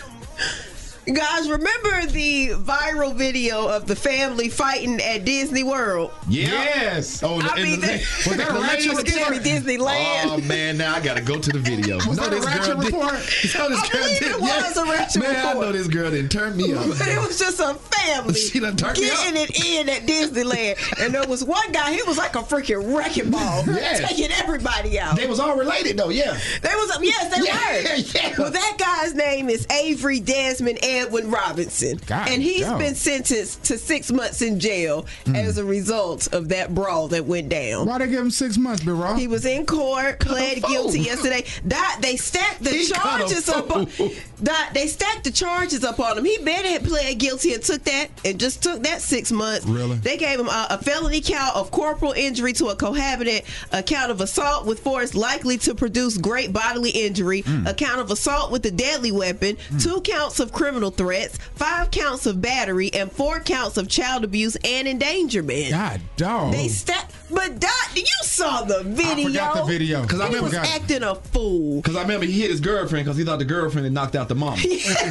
S9: Guys, remember the viral video of the family fighting at Disney World?
S8: Yeah.
S7: Yes.
S8: Oh,
S9: was that
S8: Ratchet
S9: Report? Disneyland.
S8: Oh man, now I gotta go to the video.
S7: Was that a Ratchet Report?
S9: I believe it was a Ratchet Report.
S8: Man, I know this girl didn't turn me up.
S9: But it was just a family
S8: She done turned me
S9: getting it in at Disneyland. And there was one guy, he was like a freaking wrecking ball.
S8: Yes.
S9: Taking everybody out.
S8: They was all related though, yeah.
S9: Yes, they were.
S8: Yeah.
S9: Well, that guy's name is Avery Desmond Edwin Robinson. And he's been sentenced to 6 months in jail as a result of that brawl that went down.
S7: Why they give him 6 months, Big Rob?
S9: He was in court, pled guilty yesterday. They stacked the charges up on they stacked the charges up on him. He better had pled guilty and took that 6 months.
S7: Really?
S9: They gave him a felony count of corporal injury to a cohabitant, a count of assault with force likely to produce great bodily injury, a count of assault with a deadly weapon, 2 counts of criminal threats, 5 counts of battery, and 4 counts of child abuse and endangerment.
S7: God, dog.
S9: They stacked. But Doc, you saw the video.
S7: I forgot the video.
S8: Because
S9: he was acting a fool.
S8: Because I remember he hit his girlfriend because he thought the girlfriend had knocked out the mom.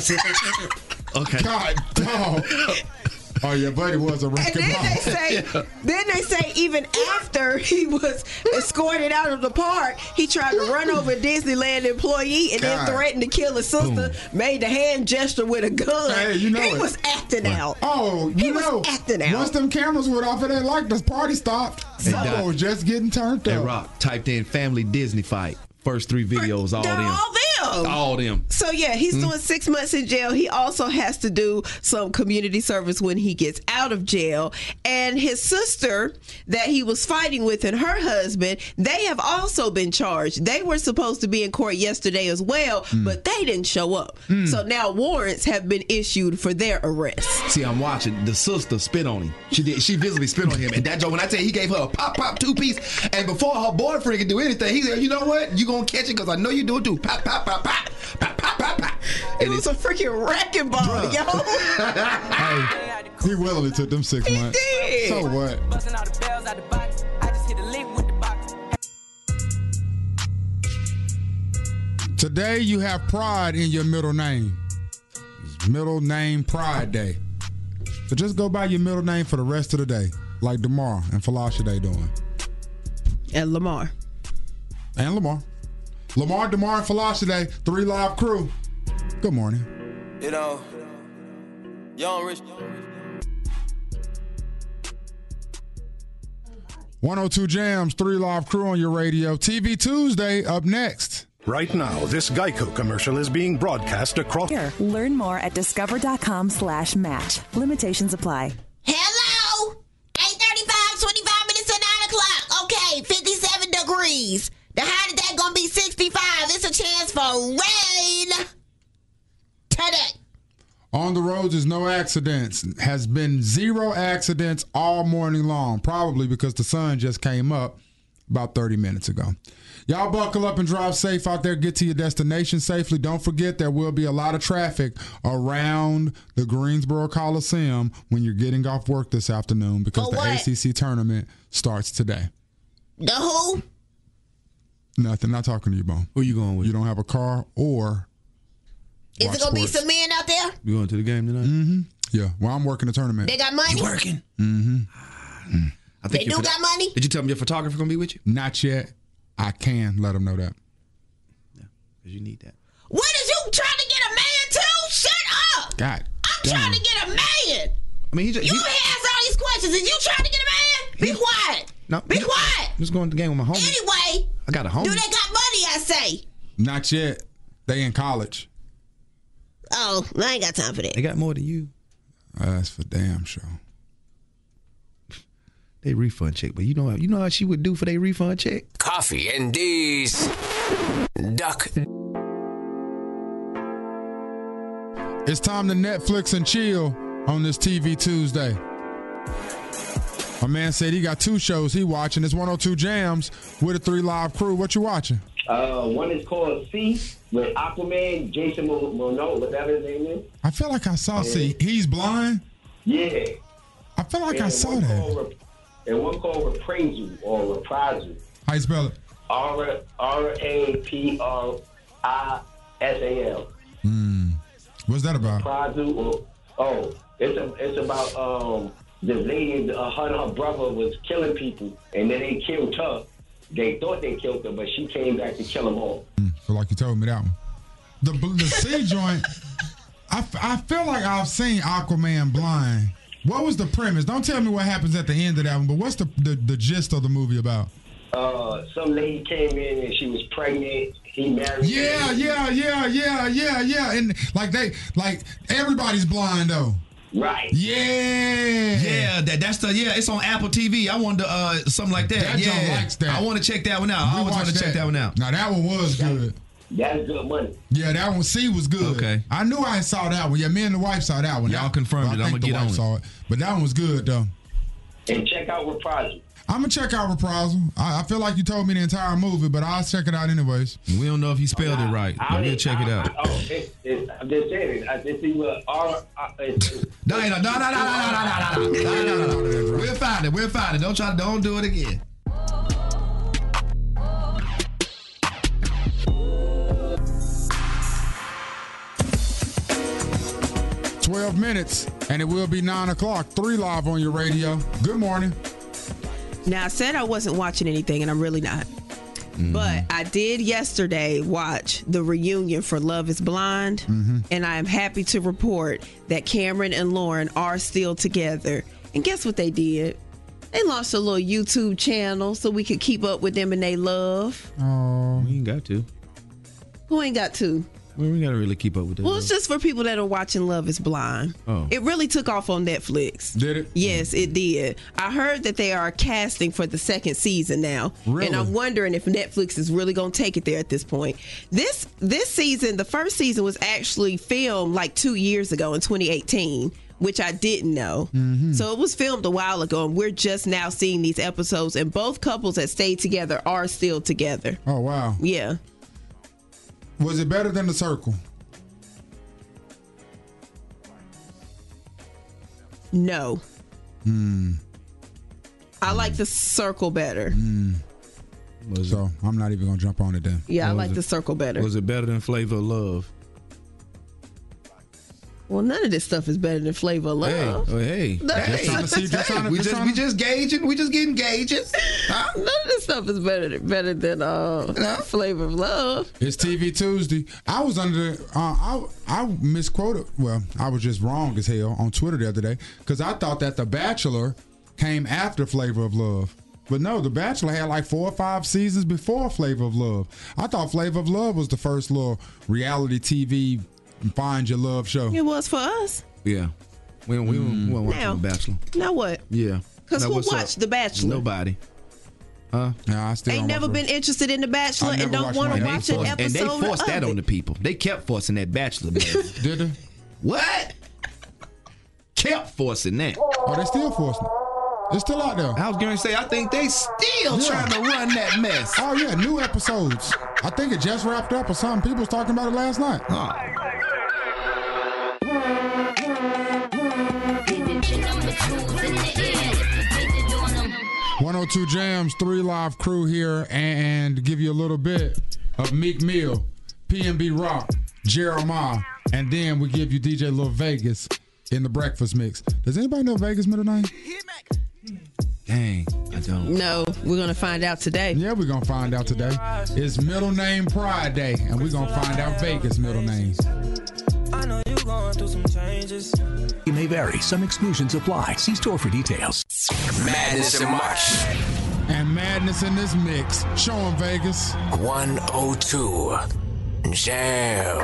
S8: Okay.
S7: God, dog. Oh, your buddy was a wrecking ball.
S9: Then they say even after he was escorted out of the park, he tried to run over a Disneyland employee and then threatened to kill his sister, made the hand gesture with a gun.
S7: Hey, you know
S9: he was acting out.
S7: Oh,
S9: he was acting out.
S7: Once them cameras went off, it ain't like the party stopped. So was just getting turned up.
S8: And Rock typed in family Disney fight. First 3 videos, all them. All them.
S9: So yeah, he's doing 6 months in jail. He also has to do some community service when he gets out of jail. And his sister that he was fighting with and her husband, they have also been charged. They were supposed to be in court yesterday as well, but they didn't show up. So now warrants have been issued for their arrest.
S8: See, I'm watching. The sister spit on him. She visibly spit on him. And that joke, when I tell you, he gave her a pop 2-piece. And before her boyfriend could do anything, he said, you know what? You gonna catch it because I know you do it too. Pop, pop, pop, pop. Pop, pop, pop, pop.
S9: It was a freaking wrecking ball, yo.
S7: Hey, he willingly took them 6 months.
S9: Did.
S7: So what? Today you have pride in your middle name. It's Middle Name Pride Day. So just go by your middle name for the rest of the day, like DeMar and Falashade doing.
S9: And Lamar.
S7: Lamar, DeMar, and Falashade, 3 Live Crew. Good morning.
S10: You know, Young Rich.
S7: 102 Jams, 3 Live Crew on your radio. TV Tuesday up next.
S21: Right now, this Geico commercial is being broadcast across.
S12: Here, learn more at discover.com/match. Limitations apply.
S13: Hello? 8:35, 25 minutes to 9 o'clock. Okay, 57 degrees. The high today gonna be 65. It's a chance for rain today.
S7: On the roads is no accidents. Has been 0 accidents all morning long, probably because the sun just came up about 30 minutes ago. Y'all buckle up and drive safe out there. Get to your destination safely. Don't forget there will be a lot of traffic around the Greensboro Coliseum when you're getting off work this afternoon because the ACC tournament starts today.
S13: The who?
S7: Nothing. Not talking to you, Bone.
S8: Who you going with?
S7: You don't have a car or...
S13: Is it going to be some men out there?
S8: You going to the game tonight?
S7: Mm-hmm. Yeah. Well, I'm working the tournament.
S13: They got money?
S8: You working?
S7: Mm-hmm.
S8: I think
S13: they do got money?
S8: Did you tell them your photographer going to be with you?
S7: Not yet. I can let them know that.
S8: Yeah, because you need that.
S13: What is you trying to get a man to? Shut up!
S7: God
S13: I'm trying to get a man.
S8: I mean,
S13: you asked all these questions. Is you trying to get a man? Be quiet.
S8: No,
S13: Be quiet.
S8: I'm just going to the game with my homie.
S13: Anyway,
S8: I got a homie.
S13: do they got money, I say?
S7: Not yet. They in college.
S13: Oh, I ain't got time for that.
S8: They got more than you.
S7: That's for damn sure.
S8: They refund check, but you know how she would do for their refund check?
S15: Coffee and D's. Duck.
S7: It's time to Netflix and chill on this TV Tuesday. My man said he got 2 shows he watching. It's 102 Jams with a 3 Live Crew. What you watching?
S22: One is called C with Aquaman, Jason Momoa, whatever his name is.
S7: I feel like I saw C. He's blind?
S22: Yeah.
S7: I feel like I saw that.
S22: And one called Reprisal or Reprisal.
S7: How you spell it?
S22: RAPRISAL.
S7: What's that about?
S22: Reprisal it's about the lady, her and her brother was killing people, and then they killed her. They thought they killed her, but she came back to kill them all.
S7: Feel like you told me that one. The C joint, I feel like I've seen Aquaman blind. What was the premise? Don't tell me what happens at the end of that one, but what's the gist of the movie about?
S22: Some lady came in and she was pregnant. He married her.
S7: Yeah. And like everybody's blind though.
S22: Right.
S8: Yeah. That's it's on Apple TV. I wanted to something like that.
S7: That likes that.
S8: I want to check that one out. I always want to check that one out.
S7: Now that one was good.
S22: That's good money.
S7: Yeah, that one C was good.
S8: Okay.
S7: I knew I saw that one. Yeah, me and the wife saw that one.
S8: Y'all confirmed it. I'm gonna get on it.
S7: Saw it. But that one was good though.
S22: And check out Reprisal.
S7: I'm gonna check out Reprisal. I feel like you told me the entire movie, but I'll check it out anyways.
S8: We don't know if you spelled it right, but we'll check it out.
S22: I'm just saying it. I just see what
S8: No. We'll find it. Don't do it again.
S7: Minutes, and it will be 9 o'clock. 3 Live on your radio. Good morning.
S9: Now, I said I wasn't watching anything, and I'm really not. But I did yesterday watch the reunion for Love is Blind, and I am happy to report that Cameron and Lauren are still together. And guess what they did? They launched a little YouTube channel so we could keep up with them and they love.
S7: Oh,
S8: we ain't got to.
S9: Who ain't got to?
S8: Well, we gotta really keep up with that.
S9: Well, it's just for people that are watching Love is Blind.
S8: Oh.
S9: It really took off on Netflix.
S7: Did it?
S9: Yes, it did. I heard that they are casting for the 2nd season now.
S7: Really?
S9: And I'm wondering if Netflix is really going to take it there at this point. This season, the first season was actually filmed like 2 years ago in 2018. Which I didn't know. So it was filmed a while ago, and we're just now seeing these episodes, and both couples that stayed together are still together.
S7: Oh, wow.
S9: Yeah.
S7: Was it better than The Circle?
S9: No. I like The Circle better.
S7: So I'm not even going to jump on it then.
S9: Yeah, I like The Circle better.
S8: Was it better than Flavor of Love?
S9: Well, none of this stuff is better than Flavor of Love.
S8: Hey.
S9: We
S8: just gauging. We just getting gauges. Huh?
S9: None of this stuff is better than Flavor of Love.
S7: It's TV Tuesday. I was under. I misquoted. Well, I was just wrong as hell on Twitter the other day because I thought that The Bachelor came after Flavor of Love. But no, The Bachelor had like 4 or 5 seasons before Flavor of Love. I thought Flavor of Love was the first little reality TV find your love show.
S9: It was for us.
S8: Yeah. We weren't watching The Bachelor.
S9: Now what?
S8: Yeah.
S9: Because who watched The Bachelor?
S8: Nobody. Huh?
S7: Nah, I still
S9: ain't never been interested in The Bachelor and don't want to watch an episode.
S8: And they forced that on the people. They kept forcing that Bachelor.
S7: Did they?
S8: What? Kept forcing that.
S7: Oh, they still forcing it. It's still out there.
S8: I was going to say, I think they still trying to run that mess.
S7: Oh, yeah, new episodes. I think it just wrapped up or something. People was talking about it last night. 102 Jams, 3 Live crew here, and give you a little bit of Meek Mill, PNB Rock, Jeremiah, and then we give you DJ Lil Vegas in the breakfast mix. Does anybody know Vegas' middle name?
S8: Dang, I don't.
S9: No, we're going to find out today.
S7: Yeah, we're going to find out today. It's Middle Name Pride Day, and we're going to find out Vegas' middle name.
S10: I know you going through some changes.
S4: It may vary. Some exclusions apply. See store for details.
S15: Madness in March.
S7: And madness in this mix. Show 'em, Vegas.
S15: 102 Jam.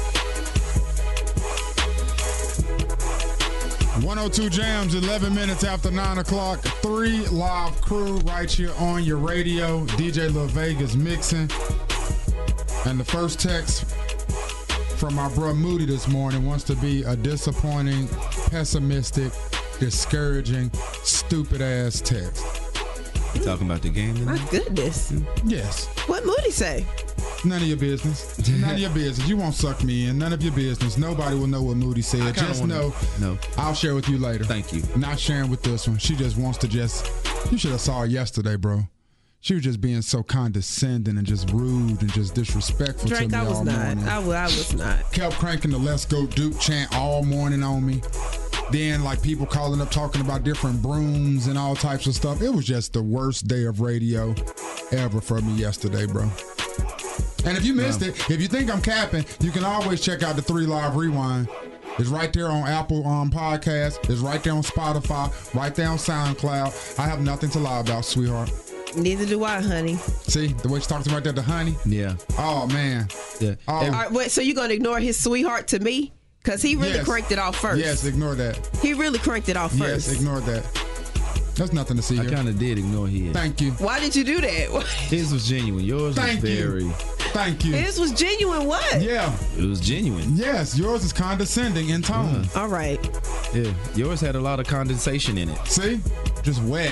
S7: 102 Jams, 11 minutes after 9 o'clock. 3 Live crew right here on your radio. DJ Lil Vegas mixing. And the first text from my bro Moody this morning wants to be a disappointing, pessimistic, discouraging, stupid ass text.
S8: You talking about the game tonight?
S9: My goodness.
S7: Yes.
S9: What Moody say?
S7: None of your business. None of your business. You won't suck me in. None of your business. Nobody will know what Moody said. Just know.
S8: No.
S7: I'll share with you later.
S8: Thank you.
S7: Not sharing with this one. She just wants to you should have saw her yesterday, bro. She was just being so condescending and just rude and just disrespectful
S9: Drake,
S7: to me all morning.
S9: I was not.
S7: Kept cranking the Let's Go Duke chant all morning on me. Then, like, people calling up talking about different brooms and all types of stuff. It was just the worst day of radio ever for me yesterday, bro. And if you missed it, if you think I'm capping, you can always check out the 3 Live Rewind. It's right there on Apple Podcasts. It's right there on Spotify. Right there on SoundCloud. I have nothing to lie about, sweetheart.
S9: Neither do I, honey.
S7: See, the way she talks right there to honey?
S8: Yeah.
S7: Oh, man.
S8: Yeah.
S7: Oh.
S9: All right, wait, so you're going to ignore his sweetheart to me? Because he really cranked it off first.
S7: Yes, ignore that.
S9: He really cranked it off first.
S7: Yes, ignore that. There's nothing to see here.
S8: I kind of did ignore his.
S7: Thank you.
S9: Why did you do that?
S8: His was genuine. Yours was very...
S7: Thank you.
S9: His was genuine what?
S7: Yeah.
S8: It was genuine.
S7: Yes, yours is condescending in tone.
S9: All right.
S8: Yeah, yours had a lot of condensation in it.
S7: See? Just wet.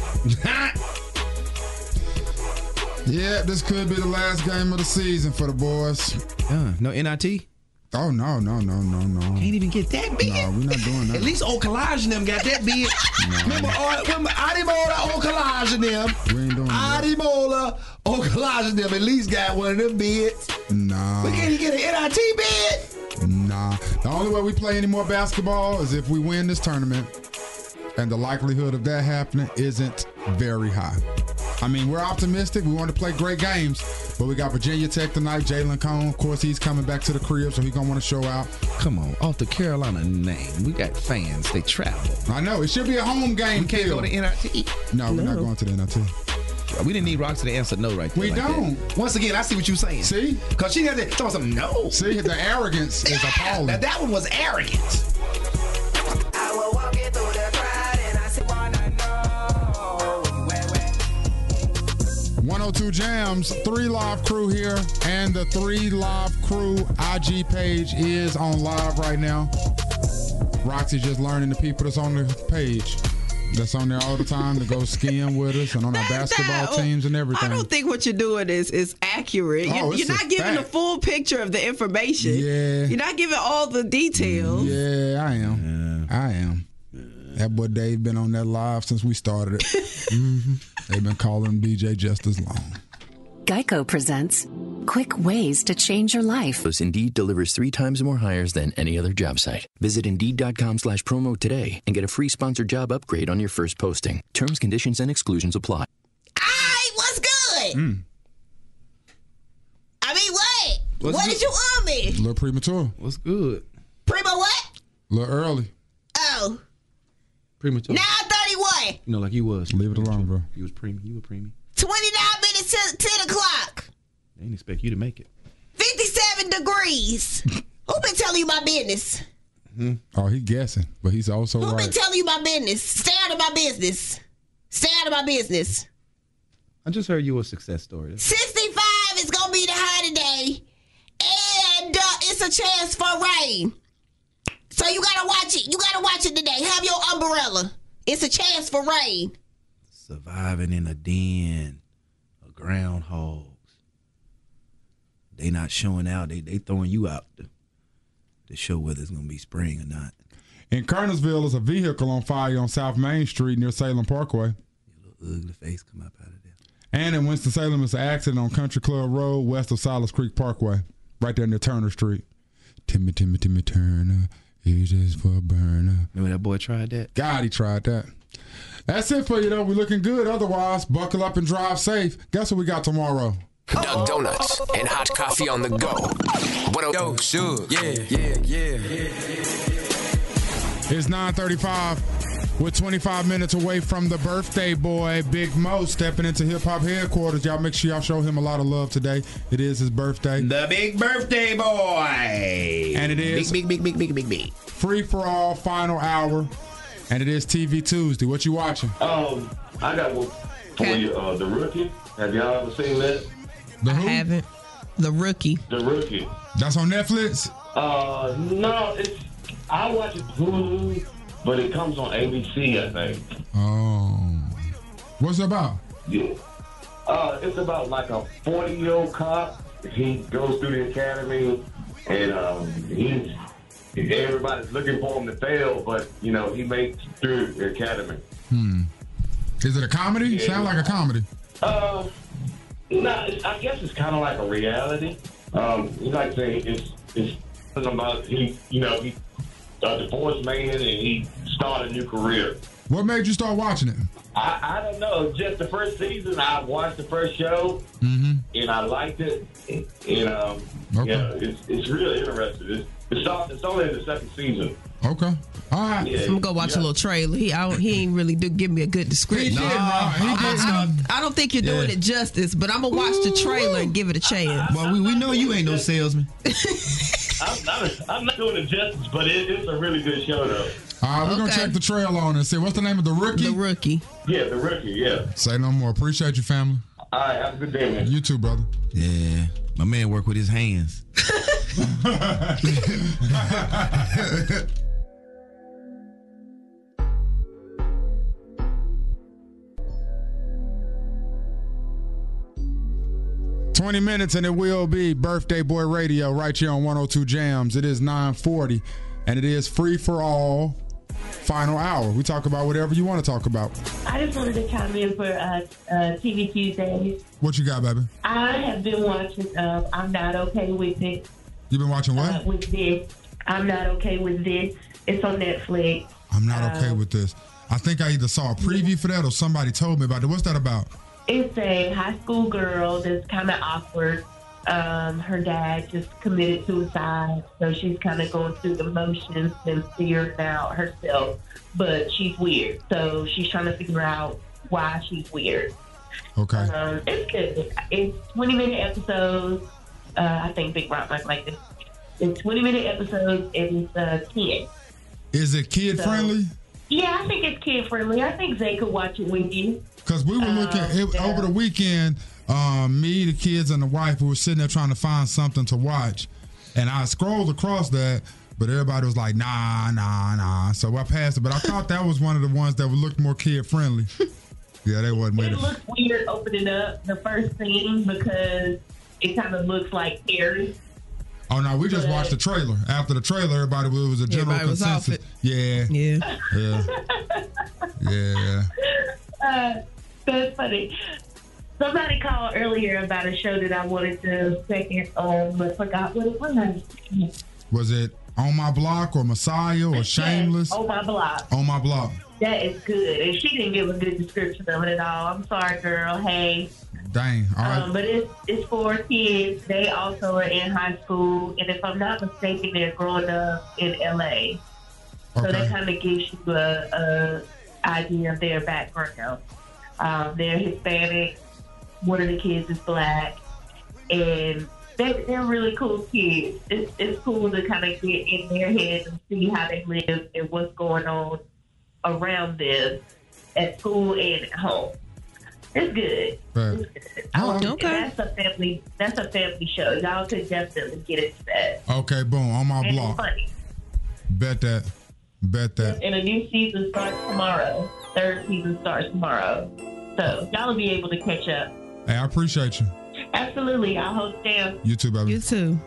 S7: Yeah, this could be the last game of the season for the boys.
S8: No NIT?
S7: Oh, no.
S8: Can't even get that big.
S7: No, we're not doing that.
S8: At least Okalaj and them got that big. Remember Adimola, Okalaj and them.
S7: We ain't doing that.
S8: Adimola, Okalaj and them at least got one of them bids.
S7: Nah.
S8: We can't get an NIT bid.
S7: Nah. The only way we play any more basketball is if we win this tournament. And the likelihood of that happening isn't very high. I mean, we're optimistic. We want to play great games. But we got Virginia Tech tonight. Jalen Cone, of course, he's coming back to the crib, so he's going to want to show out.
S8: Come on. Off the Carolina name. We got fans. They travel.
S7: I know. It should be a home game.
S8: We can't go to NIT.
S7: No, we're not going to the NIT.
S8: We didn't need Roxy to answer no right there.
S7: We don't.
S8: That. Once again, I see what you're saying.
S7: See?
S8: Because she had to tell something. No.
S7: See, the arrogance is appalling.
S8: That one was arrogant.
S10: I will walk it through the crowd and I said, wanna know where.
S7: 102 Jams, 3 Live crew here, and the 3 Live crew IG page is on live right now. Roxy just learning the people that's on the page. That's on there all the time to go skiing with us and on our basketball teams and everything.
S9: I don't think what you're doing is accurate. You're not giving the full picture of the information.
S7: Yeah.
S9: You're not giving all the details.
S7: Yeah, I am. I am. That boy Dave been on that live since we started it. They've been calling DJ just as long.
S1: Geico presents quick ways to change your life.
S2: Indeed delivers 3 times more hires than any other job site. Visit Indeed.com/promo today and get a free sponsored job upgrade on your first posting. Terms, conditions, and exclusions apply.
S13: Alright, what's good? I mean, what? What did you on me?
S7: A little premature.
S8: What's good?
S13: Primo what?
S7: A little early.
S13: Oh.
S8: Premature.
S13: 9:31.
S8: You know, like you was.
S7: Leave it alone, bro.
S8: You was preemie. You were preemie.
S13: 29 minutes to 10 o'clock.
S8: They didn't expect you to make it.
S13: 57 degrees. Who been telling you my business?
S7: Oh, he guessing, but he's also
S13: Who
S7: right.
S13: been telling you my business? Stay out of my business. Stay out of my business.
S8: I just heard you a success story.
S13: 65 is going to be the high today. And it's a chance for rain. So you got to watch it. You got to watch it today. Have your umbrella. It's a chance for rain.
S8: Surviving in a den of groundhogs. They not showing out. They throwing you out to show whether it's going to be spring or not.
S7: In Kernersville, there's a vehicle on fire on South Main Street near Salem Parkway.
S8: Your little ugly face come up out of there.
S7: And in Winston-Salem, it's an accident on Country Club Road west of Silas Creek Parkway, right there near Turner Street. Timmy Turner, he's just for a burner.
S8: Remember that boy tried that?
S7: God, he tried that. That's it for you, though. We're looking good. Otherwise, buckle up and drive safe. Guess what we got tomorrow?
S15: Doug Donuts and hot coffee on the go. What a yo, sure. Yeah.
S7: It's 9:35. We're 25 minutes away from the birthday boy, Big Mo, stepping into hip-hop headquarters. Y'all make sure y'all show him a lot of love today. It is his birthday.
S8: The big birthday boy.
S7: And it is
S8: Big.
S7: Free for All final hour. And it is TV Tuesday. What you watching?
S22: I got one for you. The Rookie. Have y'all ever seen that?
S7: The who?
S9: I haven't. The Rookie.
S22: The Rookie.
S7: That's on Netflix?
S22: No, I watch it Hulu, but it comes on ABC, I think.
S7: Oh. What's it about?
S22: Yeah. It's about like a 40-year-old cop. He goes through the academy, and everybody's looking for him to fail, but, he makes it through the academy.
S7: Is it a comedy?
S22: Yeah.
S7: Sound like a comedy.
S22: No, I guess it's kind of like a reality. Like I say, it's about he's a divorced man and he started a new career.
S7: What made you start watching it?
S22: I don't know. Just the first season, I watched the first show and I liked it. And it's really interesting. It's only in the second season.
S7: Okay. All right.
S22: Yeah.
S9: I'm gonna go watch a little trailer. He ain't really give me a good description. I don't think you're doing it justice, but I'm gonna watch the trailer and give it a chance.
S8: Well, we know you ain't no salesman.
S22: I'm not doing it justice, but it's a really good show, though.
S7: All right, we're going to check the trailer on and see. What's the name of The Rookie?
S9: The Rookie.
S22: Yeah, The Rookie, yeah.
S7: Say no more. Appreciate you, family.
S22: All right, have a good day, man.
S7: You too, brother.
S8: Yeah, my man work with his hands.
S7: 20 minutes and it will be Birthday Boy Radio right here on 102 Jams. It is 9:40 and it is Free for All final hour. We talk about whatever you want to talk about.
S11: I just wanted to chime in for TV Tuesdays.
S7: What you got, baby?
S11: I have been watching I'm Not Okay With It.
S7: You been watching what?
S11: With this. I'm Not Okay With This. It's on Netflix.
S7: I'm not okay with this. I think I either saw a preview for that or somebody told me about it. What's that about?
S11: It's a high school girl that's kind of awkward. Her dad just committed suicide, so she's kind of going through the motions and figuring out herself. But she's weird, so she's trying to figure out why she's weird.
S7: Okay.
S11: It's good. It's 20-minute episodes. I think Big Rock might like this. It's 20-minute episodes, and it's 10.
S7: Is it kid friendly?
S11: Yeah, I think it's kid friendly. I think Zay could watch it with you.
S7: Because we were looking over the weekend. Me, the kids, and the wife, we were sitting there trying to find something to watch, and I scrolled across that, but everybody was like, nah. So I passed it, but I thought that was one of the ones that would look more kid friendly. Yeah, they wasn't with it.
S11: It looks weird opening up the first scene because it kind of looks like Aries.
S7: Oh no, we just watched the trailer. After the trailer, everybody was a general consensus. Yeah.
S11: That's funny.
S19: Somebody called earlier about a show that I wanted to second, but forgot what it was.
S7: Was it On My Block or Messiah or Shameless?
S19: Yes, On My Block.
S7: On My Block.
S19: That is good. And she didn't give a good description of it at all. I'm sorry, girl. Hey.
S7: Dang. All right.
S19: But it's for kids. They also are in high school. And if I'm not mistaken, they're growing up in L.A. So that kind of gives you a idea of their background. They're Hispanic. One of the kids is black. And they're really cool kids. It's cool to kind of get in their heads and see how they live and what's going on around them at school and at home. It's good.
S7: Right.
S19: That's a family show. Y'all could definitely get into that.
S7: Okay, boom. On My
S19: And it's
S7: Block.
S19: funny.
S7: Bet that.
S19: And a new season starts tomorrow. Third season starts tomorrow. So y'all will be able to catch up.
S7: Hey, I appreciate you.
S19: Absolutely. I'll hold down.
S7: You too, baby.
S9: You too.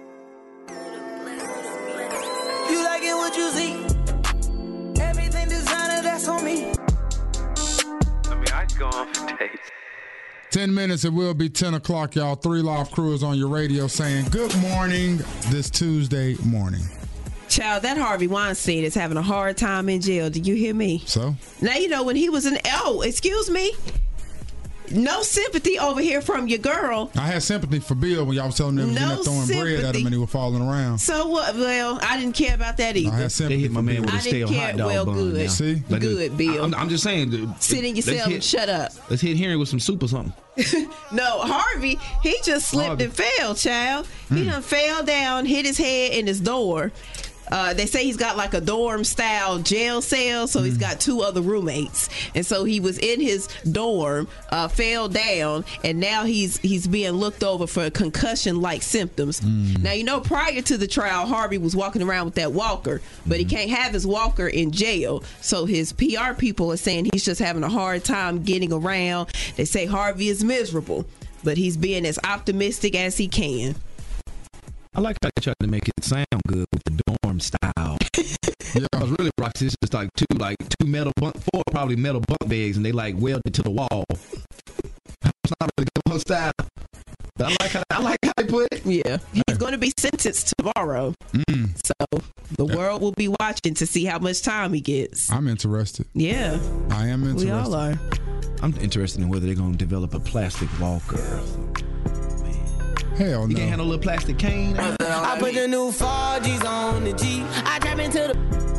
S10: You like it what you see? Everything designer, that's on me.
S16: I mean, I go on for days.
S7: 10 minutes, it will be 10 o'clock, y'all. 3 Live Crew is on your radio saying good morning this Tuesday morning.
S9: Child, that Harvey Weinstein is having a hard time in jail. Do you hear me?
S7: So?
S9: Now, you know, when he was excuse me. No sympathy over here from your girl.
S7: I had sympathy for Bill when y'all was telling him
S9: No
S7: throwing bread at him and he was falling around.
S9: So what? Well, I didn't care about that either.
S7: I had sympathy.
S8: They hit my man with a
S9: I didn't
S8: stale
S9: care.
S8: hot dog
S9: Well,
S8: bun.
S9: good.
S8: Now.
S7: See?
S9: Good, Bill.
S8: I'm just saying.
S9: Sit in your cell and shut up.
S8: Let's hit Henry with some soup or something.
S9: No, Harvey, he just slipped and fell, child. He done fell down, hit his head in his door. They say he's got like a dorm-style jail cell, so he's got 2 other roommates. And so he was in his dorm, fell down, and now he's being looked over for concussion-like symptoms. Now, you know, prior to the trial, Harvey was walking around with that walker, but he can't have his walker in jail. So his PR people are saying he's just having a hard time getting around. They say Harvey is miserable, but he's being as optimistic as he can.
S8: I like how they tried to make it sound good with the dorm style. Yeah, I was really Roxy. It's just like two metal four probably metal bunk beds, and they like welded to the wall. It's not really good style. I like how they put it.
S9: Yeah, he's going to be sentenced tomorrow. So the world will be watching to see how much time he gets.
S7: I'm interested.
S9: Yeah,
S7: I am interested.
S9: We all are.
S8: I'm interested in whether they're going to develop a plastic walker.
S7: Hell no.
S8: You can't handle a little plastic cane.
S10: I put the new 4Gs on the G. I tap into the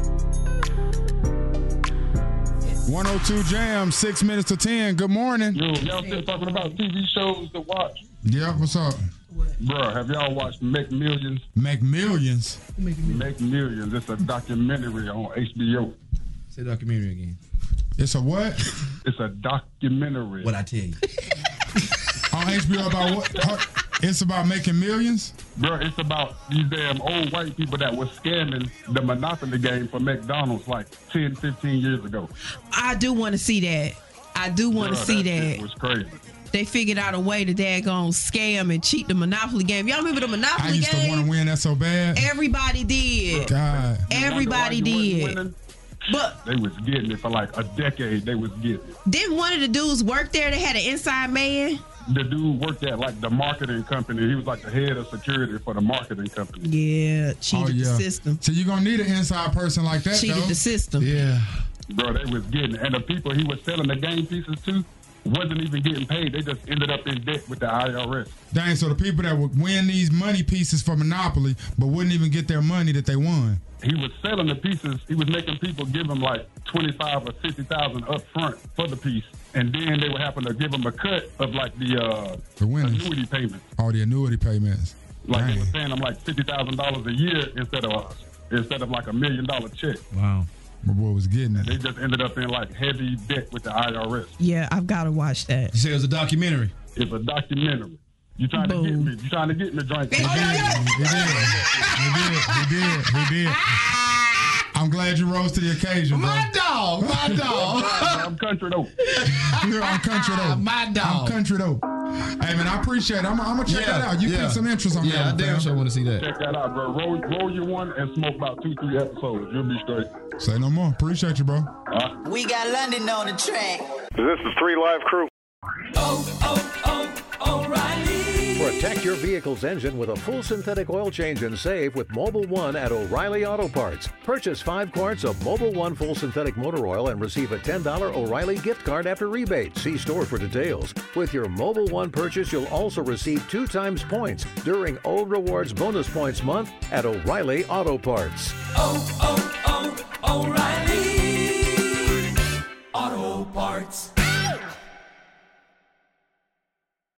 S7: 102 Jam, 6 minutes to 10. Good morning.
S5: Yo, y'all still talking about TV shows to watch?
S7: Yeah, what's up?
S5: Bro, have y'all watched Make Millions?
S7: Make Millions?
S5: Make Millions. It's a documentary on HBO.
S8: Say documentary again.
S7: It's a what?
S5: It's a documentary.
S8: What I tell you?
S7: On HBO about what? It's about making millions?
S5: Bro, it's about these damn old white people that was scamming the Monopoly game for McDonald's like 10, 15 years ago.
S9: I do want to see that. I do want to see that.
S5: It was crazy.
S9: They figured out a way to daggone scam and cheat the Monopoly game. Y'all remember the Monopoly game?
S7: I used to want to win that so bad.
S9: Everybody did.
S7: God.
S9: Everybody did. But
S5: they was getting it for like a decade. They was getting it.
S9: Didn't one of the dudes work there? They had an inside man.
S5: The dude worked at like the marketing company. He was like the head of security for the marketing company.
S9: Yeah, cheated the system.
S7: So you're going to need an inside person like that,
S9: Cheated the system.
S7: Yeah.
S5: Bro, they was getting it. And the people he was selling the game pieces to wasn't even getting paid. They just ended up in debt with the IRS.
S7: Dang, so the people that would win these money pieces for Monopoly but wouldn't even get their money that they won.
S5: He was selling the pieces. He was making people give him like $25,000 or $50,000 up front for the piece. And then they would happen to give him a cut of like the annuity payments.
S7: Oh, the annuity payments.
S5: Like they were paying him like $50,000 a year instead of like $1 million check.
S7: Wow. My boy was getting it.
S5: They just ended up in like heavy debt with the IRS.
S9: Yeah, I've got to watch that.
S8: You say it was a documentary?
S5: It's a documentary. You trying to get me? You trying to get me drunk?
S7: He did. I'm glad you rose to the occasion, bro.
S8: My dog.
S5: I'm country though.
S7: I'm country though.
S8: My dog.
S7: I'm country though. Hey man, I appreciate it. I'm gonna check that out. You put some interest on that.
S8: Yeah, I damn sure want to see that.
S5: Check that out, bro. Roll you one and smoke about 2-3 episodes. You'll be straight.
S7: Say no more. Appreciate you, bro.
S10: We got London on the track.
S21: This is 3 Live Crew.
S10: Oh,
S17: Protect your vehicle's engine with a full synthetic oil change and save with Mobil 1 at O'Reilly Auto Parts. Purchase 5 quarts of Mobil 1 full synthetic motor oil and receive a $10 O'Reilly gift card after rebate. See store for details. With your Mobil 1 purchase, you'll also receive 2 times points during O Rewards Bonus Points Month at O'Reilly Auto Parts.
S10: O'Reilly.